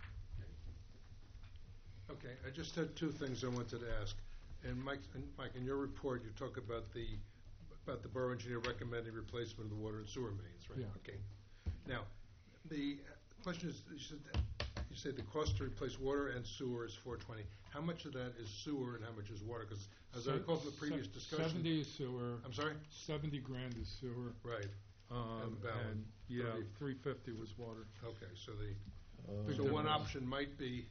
[SPEAKER 11] Okay, I just had two things I wanted to ask. And Mike, in your report, you talk about the borough engineer recommending replacement of the water and sewer mains, right?
[SPEAKER 3] Yeah.
[SPEAKER 11] Okay. Now, the question is, you said the cost to replace water and sewer is $420. How much of that is sewer and how much is water? Because as I recall from the previous discussion.
[SPEAKER 3] 70 is sewer.
[SPEAKER 11] I'm sorry?
[SPEAKER 3] 70 grand is sewer.
[SPEAKER 11] Right. And the balance,
[SPEAKER 3] And, yeah,
[SPEAKER 11] 30.
[SPEAKER 3] 350 was water.
[SPEAKER 11] Okay, so the,
[SPEAKER 3] Big
[SPEAKER 11] so one
[SPEAKER 3] difference.
[SPEAKER 11] option might be,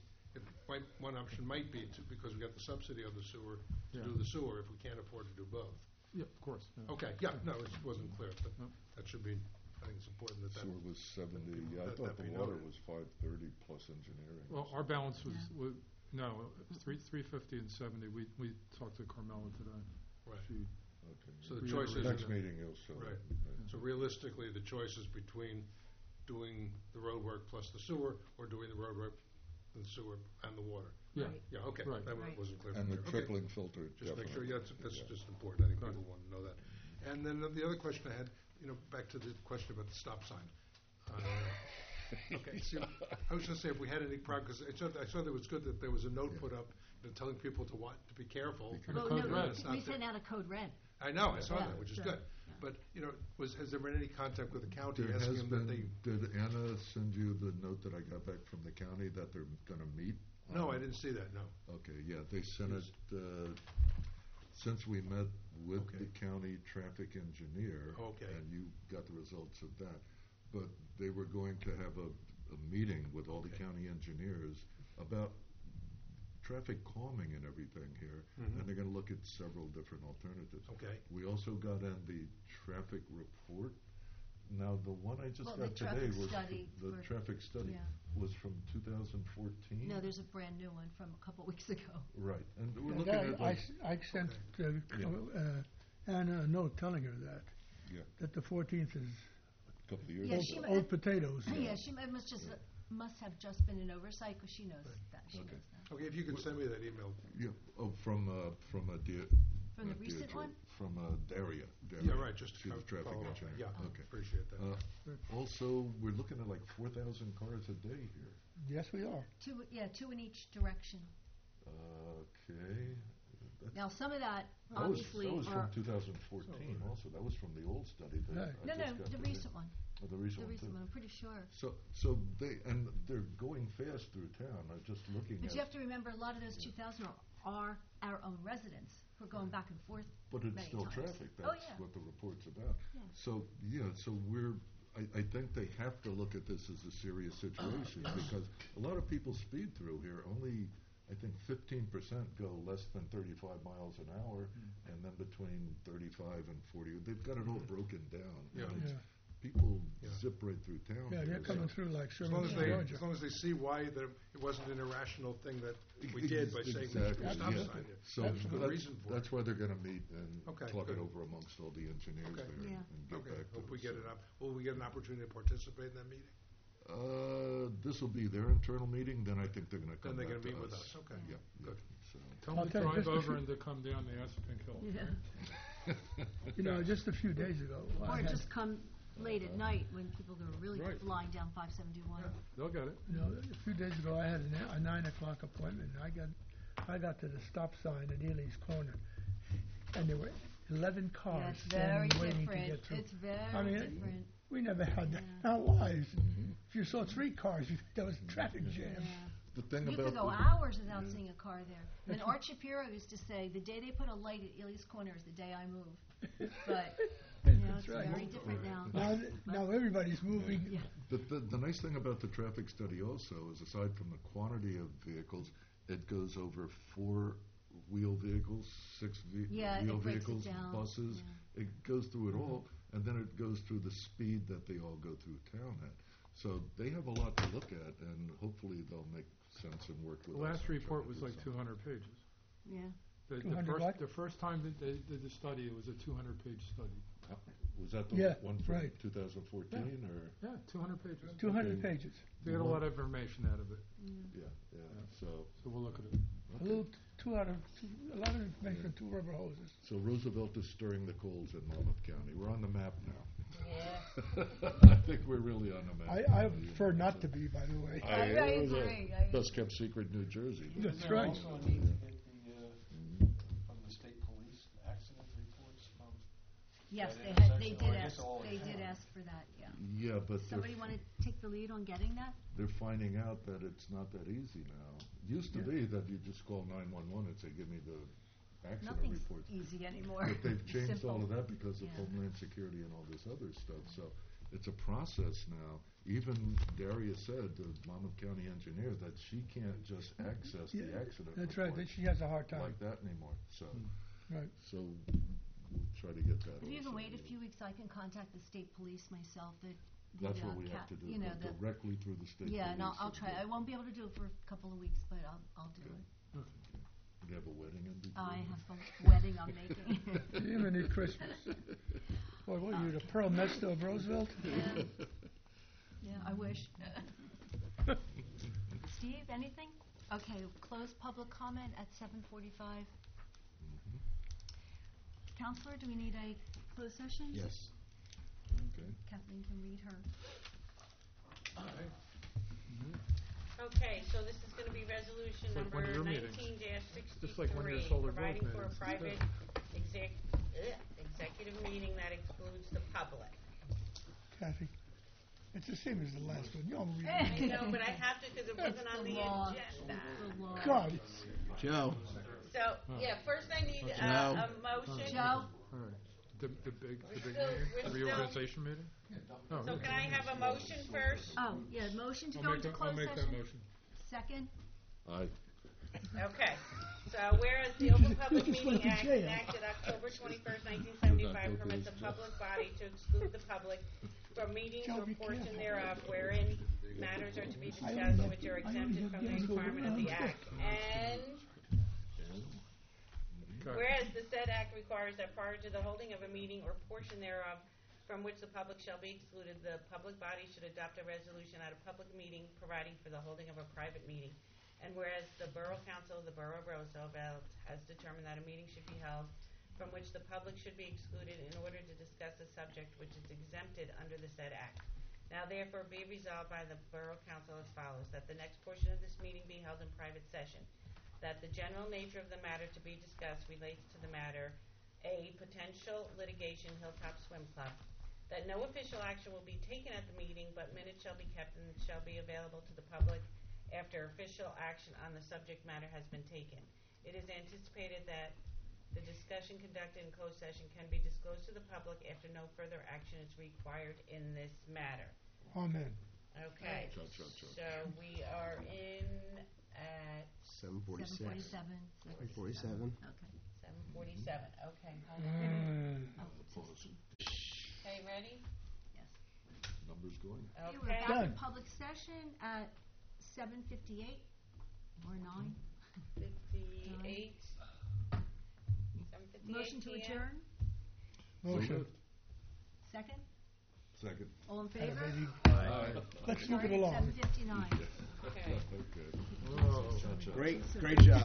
[SPEAKER 11] because we got the subsidy on the sewer, to
[SPEAKER 3] Yeah.
[SPEAKER 11] do the sewer if we can't afford to do both.
[SPEAKER 3] Yeah, of course. yeah.
[SPEAKER 11] Okay, yeah, no, it wasn't clear, but
[SPEAKER 3] No.
[SPEAKER 11] that should be, I think it's important that that.
[SPEAKER 4] Sewer was 70, I
[SPEAKER 11] That-
[SPEAKER 4] thought
[SPEAKER 11] that
[SPEAKER 4] the
[SPEAKER 11] be
[SPEAKER 4] water
[SPEAKER 11] noted.
[SPEAKER 4] was 530 plus engineering.
[SPEAKER 3] Well, our balance was no, 350 and 70. We talked to Carmela today.
[SPEAKER 11] Right.
[SPEAKER 3] She,
[SPEAKER 4] Okay.
[SPEAKER 11] So the
[SPEAKER 3] We
[SPEAKER 11] choice is.
[SPEAKER 4] Next meeting you'll show.
[SPEAKER 11] Right.
[SPEAKER 4] it.
[SPEAKER 11] So realistically, the choice is between doing the road work plus the sewer, or doing the road work, the sewer, and the water.
[SPEAKER 3] yeah,
[SPEAKER 1] Right.
[SPEAKER 11] Yeah, okay,
[SPEAKER 3] Right.
[SPEAKER 11] that
[SPEAKER 1] Right.
[SPEAKER 11] wasn't clear.
[SPEAKER 4] And
[SPEAKER 11] from
[SPEAKER 4] the
[SPEAKER 11] there. Okay.
[SPEAKER 4] tripling filter,
[SPEAKER 11] Just make sure,
[SPEAKER 4] definitely.
[SPEAKER 11] yeah, that's
[SPEAKER 4] Yeah.
[SPEAKER 11] just important, I think
[SPEAKER 3] Right.
[SPEAKER 11] people want to know that. And then the other question I had, back to the question about the stop sign. Okay, see, I was gonna say, if we had any progress, I thought it was good that there was a note put up, telling people to be careful.
[SPEAKER 3] And a
[SPEAKER 1] Well,
[SPEAKER 3] code
[SPEAKER 1] no,
[SPEAKER 3] red.
[SPEAKER 11] It's not
[SPEAKER 1] we
[SPEAKER 11] there.
[SPEAKER 1] sent out a code red.
[SPEAKER 11] I know, I saw
[SPEAKER 1] Yeah.
[SPEAKER 11] that, which is
[SPEAKER 1] So,
[SPEAKER 11] good.
[SPEAKER 1] yeah.
[SPEAKER 11] But, has there been any contact with the county
[SPEAKER 4] There
[SPEAKER 11] asking
[SPEAKER 4] has
[SPEAKER 11] them that they?
[SPEAKER 4] been, did Anna send you the note that I got back from the county that they're gonna meet?
[SPEAKER 11] No,
[SPEAKER 4] on-
[SPEAKER 11] I didn't see that, no.
[SPEAKER 4] Okay, yeah, they sent it, since we met with
[SPEAKER 11] Okay.
[SPEAKER 4] the county traffic engineer.
[SPEAKER 11] Okay.
[SPEAKER 4] And you got the results of that. But they were going to have a meeting with all the
[SPEAKER 11] Okay.
[SPEAKER 4] county engineers about traffic calming and everything here, and they're gonna look at several different alternatives.
[SPEAKER 11] Okay.
[SPEAKER 4] We also got in the traffic report. Now, the one I just
[SPEAKER 1] Well,
[SPEAKER 4] got
[SPEAKER 1] the
[SPEAKER 4] today
[SPEAKER 1] traffic
[SPEAKER 4] was,
[SPEAKER 1] study
[SPEAKER 4] the
[SPEAKER 1] for-
[SPEAKER 4] traffic study
[SPEAKER 1] yeah.
[SPEAKER 4] was from 2014?
[SPEAKER 1] No, there's a brand new one from a couple weeks ago.
[SPEAKER 4] Right, and we're
[SPEAKER 5] Yeah,
[SPEAKER 4] looking
[SPEAKER 5] that-
[SPEAKER 4] at like,
[SPEAKER 5] I sent
[SPEAKER 4] Yeah.
[SPEAKER 5] Anna a note telling her that,
[SPEAKER 4] yeah,
[SPEAKER 5] that the 14th is
[SPEAKER 4] a couple of years
[SPEAKER 1] Yeah,
[SPEAKER 4] ago.
[SPEAKER 1] she
[SPEAKER 5] old,
[SPEAKER 1] mu-
[SPEAKER 5] old potatoes.
[SPEAKER 1] Yeah, she must have just been an oversight, because she knows that, she knows that.
[SPEAKER 11] Okay, if you can send me that email.
[SPEAKER 4] Yeah, from a
[SPEAKER 1] From the recent
[SPEAKER 4] Deirdre,
[SPEAKER 1] one?
[SPEAKER 4] From Daria.
[SPEAKER 11] Yeah, right, just to
[SPEAKER 4] She's a traffic
[SPEAKER 11] follow up.
[SPEAKER 4] engineer.
[SPEAKER 11] Yeah,
[SPEAKER 4] Okay.
[SPEAKER 11] appreciate that.
[SPEAKER 4] Also, we're looking at like 4,000 cars a day here.
[SPEAKER 5] Yes, we are.
[SPEAKER 1] Two in each direction.
[SPEAKER 4] Okay.
[SPEAKER 1] Now, some of that,
[SPEAKER 4] That was
[SPEAKER 1] obviously,
[SPEAKER 4] from
[SPEAKER 1] are,
[SPEAKER 4] 2014 also. That was from the old study that
[SPEAKER 5] Right.
[SPEAKER 4] I
[SPEAKER 1] no,
[SPEAKER 4] just
[SPEAKER 1] no,
[SPEAKER 4] got
[SPEAKER 1] the
[SPEAKER 4] today.
[SPEAKER 1] recent one,
[SPEAKER 4] Oh, the
[SPEAKER 1] the
[SPEAKER 4] recent one
[SPEAKER 1] recent
[SPEAKER 4] too.
[SPEAKER 1] one, I'm pretty sure.
[SPEAKER 4] So they're going fast through town. I'm just looking
[SPEAKER 1] But
[SPEAKER 4] at.
[SPEAKER 1] you have to remember, a lot of those 2,000 are our own residents who are going back and forth.
[SPEAKER 4] But it's
[SPEAKER 1] many
[SPEAKER 4] still
[SPEAKER 1] times.
[SPEAKER 4] traffic,
[SPEAKER 1] Oh,
[SPEAKER 4] that's
[SPEAKER 1] yeah.
[SPEAKER 4] what the report's about.
[SPEAKER 1] Yeah.
[SPEAKER 4] So, I think they have to look at this as a serious situation, because a lot of people speed through here, only, I think 15% go less than 35 miles an hour, and then between 35 and 40, they've got it all broken down.
[SPEAKER 11] Yeah.
[SPEAKER 4] And it's-
[SPEAKER 5] Yeah.
[SPEAKER 4] People
[SPEAKER 11] Yeah.
[SPEAKER 4] zip right through town.
[SPEAKER 5] Yeah, they're
[SPEAKER 4] here,
[SPEAKER 5] coming
[SPEAKER 4] so-
[SPEAKER 5] through like
[SPEAKER 11] As long
[SPEAKER 5] Sherman, Georgia.
[SPEAKER 11] as long as they see why it wasn't an irrational thing that we did by saying we should
[SPEAKER 4] Exactly,
[SPEAKER 11] put a stop
[SPEAKER 4] yeah.
[SPEAKER 11] sign here.
[SPEAKER 4] So
[SPEAKER 11] That's the reason for it.
[SPEAKER 4] that's why they're gonna meet and
[SPEAKER 11] Okay,
[SPEAKER 4] talk it
[SPEAKER 11] good.
[SPEAKER 4] over amongst all the engineers
[SPEAKER 11] Okay.
[SPEAKER 4] there
[SPEAKER 1] Yeah.
[SPEAKER 4] and get
[SPEAKER 11] Okay,
[SPEAKER 4] back to
[SPEAKER 11] hope we
[SPEAKER 4] us.
[SPEAKER 11] get it up. Will we get an opportunity to participate in that meeting?
[SPEAKER 4] This will be their internal meeting, then I think they're gonna
[SPEAKER 11] Then
[SPEAKER 4] come
[SPEAKER 11] they're
[SPEAKER 4] back
[SPEAKER 11] gonna
[SPEAKER 4] to
[SPEAKER 11] meet with
[SPEAKER 4] us.
[SPEAKER 11] us, okay.
[SPEAKER 4] Yeah,
[SPEAKER 11] Good.
[SPEAKER 4] so.
[SPEAKER 3] Tell
[SPEAKER 5] I'll
[SPEAKER 3] them to
[SPEAKER 5] tell you,
[SPEAKER 3] drive
[SPEAKER 5] just a
[SPEAKER 3] over
[SPEAKER 5] few-
[SPEAKER 3] and to come down the Assapin Hill.
[SPEAKER 5] You know, just a few days ago, I
[SPEAKER 1] Or
[SPEAKER 5] had,
[SPEAKER 1] just come late at night when people are really
[SPEAKER 3] Right.
[SPEAKER 1] flying down 571.
[SPEAKER 3] They'll get it.
[SPEAKER 5] you know, a few days ago, I had a 9 o'clock appointment. And I got to the stop sign at Ely's Corner, and there were 11
[SPEAKER 1] Yeah,
[SPEAKER 5] cars
[SPEAKER 1] it's very
[SPEAKER 5] standing waiting to
[SPEAKER 1] different.
[SPEAKER 5] get through.
[SPEAKER 1] It's very
[SPEAKER 5] I mean,
[SPEAKER 1] different.
[SPEAKER 5] We never had that in our lives. If you saw 3 cars, there was a traffic jam.
[SPEAKER 1] Yeah.
[SPEAKER 4] The thing
[SPEAKER 1] You
[SPEAKER 4] about
[SPEAKER 1] could go
[SPEAKER 4] the-
[SPEAKER 1] hours without seeing a car there. And Art Shapiro used to say, the day they put a light at Ely's Corner is the day I move. But, you know, it's
[SPEAKER 5] That's right.
[SPEAKER 1] very different now.
[SPEAKER 5] Now everybody's moving.
[SPEAKER 1] Yeah.
[SPEAKER 4] The nice thing about the traffic study also is, aside from the quantity of vehicles, it goes over 4-wheel vehicles,
[SPEAKER 1] Yeah, it
[SPEAKER 4] wheel
[SPEAKER 1] breaks it
[SPEAKER 4] vehicles,
[SPEAKER 1] down,
[SPEAKER 4] buses.
[SPEAKER 1] yeah.
[SPEAKER 4] It goes through it all, and then it goes through the speed that they all go through town at. So they have a lot to look at, and hopefully they'll make sense and work with
[SPEAKER 3] The
[SPEAKER 4] us.
[SPEAKER 3] last
[SPEAKER 4] and try
[SPEAKER 3] report
[SPEAKER 4] to
[SPEAKER 3] was
[SPEAKER 4] do
[SPEAKER 3] like
[SPEAKER 4] something.
[SPEAKER 3] 200 pages.
[SPEAKER 1] Yeah.
[SPEAKER 3] The
[SPEAKER 5] 200 what?
[SPEAKER 3] first time that they did the study, it was a 200-page study.
[SPEAKER 4] Was that the
[SPEAKER 5] Yeah,
[SPEAKER 4] one from
[SPEAKER 5] right.
[SPEAKER 4] 2014, or?
[SPEAKER 3] Yeah, 200 pages.
[SPEAKER 5] 200
[SPEAKER 4] Okay.
[SPEAKER 5] pages.
[SPEAKER 3] They get a lot of information out of it,
[SPEAKER 4] Yeah, so
[SPEAKER 3] so we'll look at it.
[SPEAKER 5] A lot of information from 2 rubber hoses.
[SPEAKER 4] So Roosevelt is stirring the coals in Monmouth County. We're on the map now.
[SPEAKER 2] Yeah.
[SPEAKER 4] I think we're really on the map.
[SPEAKER 5] I prefer not to be, by the way.
[SPEAKER 1] I
[SPEAKER 4] it was a
[SPEAKER 1] agree, I agree.
[SPEAKER 4] best kept secret in New Jersey.
[SPEAKER 5] That's
[SPEAKER 6] There
[SPEAKER 5] right.
[SPEAKER 6] also a need to get from the state police, accident reports from.
[SPEAKER 1] Yes,
[SPEAKER 6] That
[SPEAKER 1] they
[SPEAKER 6] intersection,
[SPEAKER 1] did
[SPEAKER 6] or I guess
[SPEAKER 1] ask,
[SPEAKER 6] all in
[SPEAKER 1] they did
[SPEAKER 6] town.
[SPEAKER 1] ask for that, yeah.
[SPEAKER 4] Yeah, but
[SPEAKER 1] Somebody want to take the lead on getting that?
[SPEAKER 4] they're finding out that it's not that easy now. Used to be that you just call 911 and say, give me the accident
[SPEAKER 1] Nothing's
[SPEAKER 4] report.
[SPEAKER 1] easy anymore.
[SPEAKER 4] But they've changed all of
[SPEAKER 1] Simple.
[SPEAKER 4] that because of
[SPEAKER 1] Yeah.
[SPEAKER 4] Homeland Security and all this other stuff. So it's a process now. Even Daria said, the Monmouth County engineer, that she can't just access the
[SPEAKER 5] Yeah,
[SPEAKER 4] accident
[SPEAKER 5] That's right,
[SPEAKER 4] report
[SPEAKER 5] that she has a hard time.
[SPEAKER 4] like that anymore. So,
[SPEAKER 5] Right.
[SPEAKER 4] so we'll try to get that.
[SPEAKER 1] If you can
[SPEAKER 4] also.
[SPEAKER 1] wait a few weeks, I can contact the state police myself.
[SPEAKER 4] That's what we have to do,
[SPEAKER 1] You know,
[SPEAKER 4] go directly through the state
[SPEAKER 1] yeah, and
[SPEAKER 4] police
[SPEAKER 1] I'll try. I won't be able to do it for a couple of weeks, but I'll do it.
[SPEAKER 4] You have a wedding in between?
[SPEAKER 1] I have a wedding I'm making.
[SPEAKER 5] Even at Christmas. Boy, what are you, the Pearl Nesta of Roosevelt?
[SPEAKER 1] Yeah. Yeah, I wish. Steve, anything? Okay, close public comment at 7:45. Counselor, do we need a closed session?
[SPEAKER 9] Yes.
[SPEAKER 4] Okay.
[SPEAKER 1] Kathleen can read her.
[SPEAKER 2] Okay, so this is gonna be resolution
[SPEAKER 3] It's like
[SPEAKER 2] number
[SPEAKER 3] one of your meetings.
[SPEAKER 2] 19-63,
[SPEAKER 3] Just like one of your solar growth
[SPEAKER 2] providing for a
[SPEAKER 3] meetings.
[SPEAKER 2] private executive meeting that excludes the public.
[SPEAKER 5] Kathy, it's the same as the last one. You don't read
[SPEAKER 2] I
[SPEAKER 5] it.
[SPEAKER 2] know, but I have to because it wasn't on the
[SPEAKER 1] law.
[SPEAKER 2] agenda.
[SPEAKER 1] The law.
[SPEAKER 5] God,
[SPEAKER 9] Joe.
[SPEAKER 2] So, yeah, first I need
[SPEAKER 9] Joe.
[SPEAKER 2] a motion.
[SPEAKER 1] Joe?
[SPEAKER 3] All right. The big
[SPEAKER 2] We're
[SPEAKER 3] meeting,
[SPEAKER 2] still-
[SPEAKER 3] the reorganization meeting? Oh,
[SPEAKER 2] So
[SPEAKER 3] okay.
[SPEAKER 2] can I have a motion first?
[SPEAKER 1] Oh, yeah, motion to
[SPEAKER 3] I'll
[SPEAKER 1] go
[SPEAKER 3] make
[SPEAKER 1] into
[SPEAKER 3] that-
[SPEAKER 1] closed
[SPEAKER 3] I'll make
[SPEAKER 1] session?
[SPEAKER 3] that motion.
[SPEAKER 1] Second?
[SPEAKER 4] Aye.
[SPEAKER 2] Okay. So whereas the Open Public
[SPEAKER 5] Just
[SPEAKER 2] Meeting
[SPEAKER 5] went to
[SPEAKER 2] Act
[SPEAKER 5] jail.
[SPEAKER 2] enacted October 21st, 1975 permits a public body to exclude the public from meetings
[SPEAKER 5] Shall
[SPEAKER 2] or
[SPEAKER 5] be
[SPEAKER 2] portion
[SPEAKER 5] careful.
[SPEAKER 2] thereof wherein matters are to be discussed which are exempted from the requirement of the Act. And whereas the said Act requires that prior to the holding of a meeting or portion thereof from which the public shall be excluded, the public body should adopt a resolution at a public meeting providing for the holding of a private meeting. And whereas the Borough Council of the Borough of Roosevelt has determined that a meeting should be held from which the public should be excluded in order to discuss a subject which is exempted under the said Act. Now therefore be resolved by the Borough Council as follows, that the next portion of this meeting be held in private session, that the general nature of the matter to be discussed relates to the matter, A, potential litigation, Hilltop Swim Club, that no official action will be taken at the meeting, but minutes shall be kept and shall be available to the public after official action on the subject matter has been taken. It is anticipated that the discussion conducted in closed session can be disclosed to the public after no further action is required in this matter.
[SPEAKER 5] Amen.
[SPEAKER 2] Okay,
[SPEAKER 4] Cha, cha, cha.
[SPEAKER 2] so we are in at
[SPEAKER 9] 7:47.
[SPEAKER 8] 7:47.
[SPEAKER 9] 7:47.
[SPEAKER 8] Okay.
[SPEAKER 2] 7:47. Okay, hold on.
[SPEAKER 8] Oh,
[SPEAKER 2] Okay, ready?
[SPEAKER 8] yes.
[SPEAKER 4] Numbers going.
[SPEAKER 1] Okay, we're
[SPEAKER 2] Okay.
[SPEAKER 1] back in
[SPEAKER 5] Done.
[SPEAKER 1] public session at 7:58 or 9.
[SPEAKER 2] 58. 7:58
[SPEAKER 1] Motion to
[SPEAKER 2] PM.
[SPEAKER 1] adjourn?
[SPEAKER 5] Motion.
[SPEAKER 1] Second?
[SPEAKER 4] Second.
[SPEAKER 1] All in
[SPEAKER 5] Had a
[SPEAKER 1] favor?
[SPEAKER 5] lady.
[SPEAKER 10] Aye.
[SPEAKER 5] Let's move it
[SPEAKER 1] Starting at
[SPEAKER 5] along.
[SPEAKER 1] 7:59.
[SPEAKER 2] Okay.
[SPEAKER 4] Okay.
[SPEAKER 3] Oh.
[SPEAKER 4] Cha, cha.
[SPEAKER 9] Great job.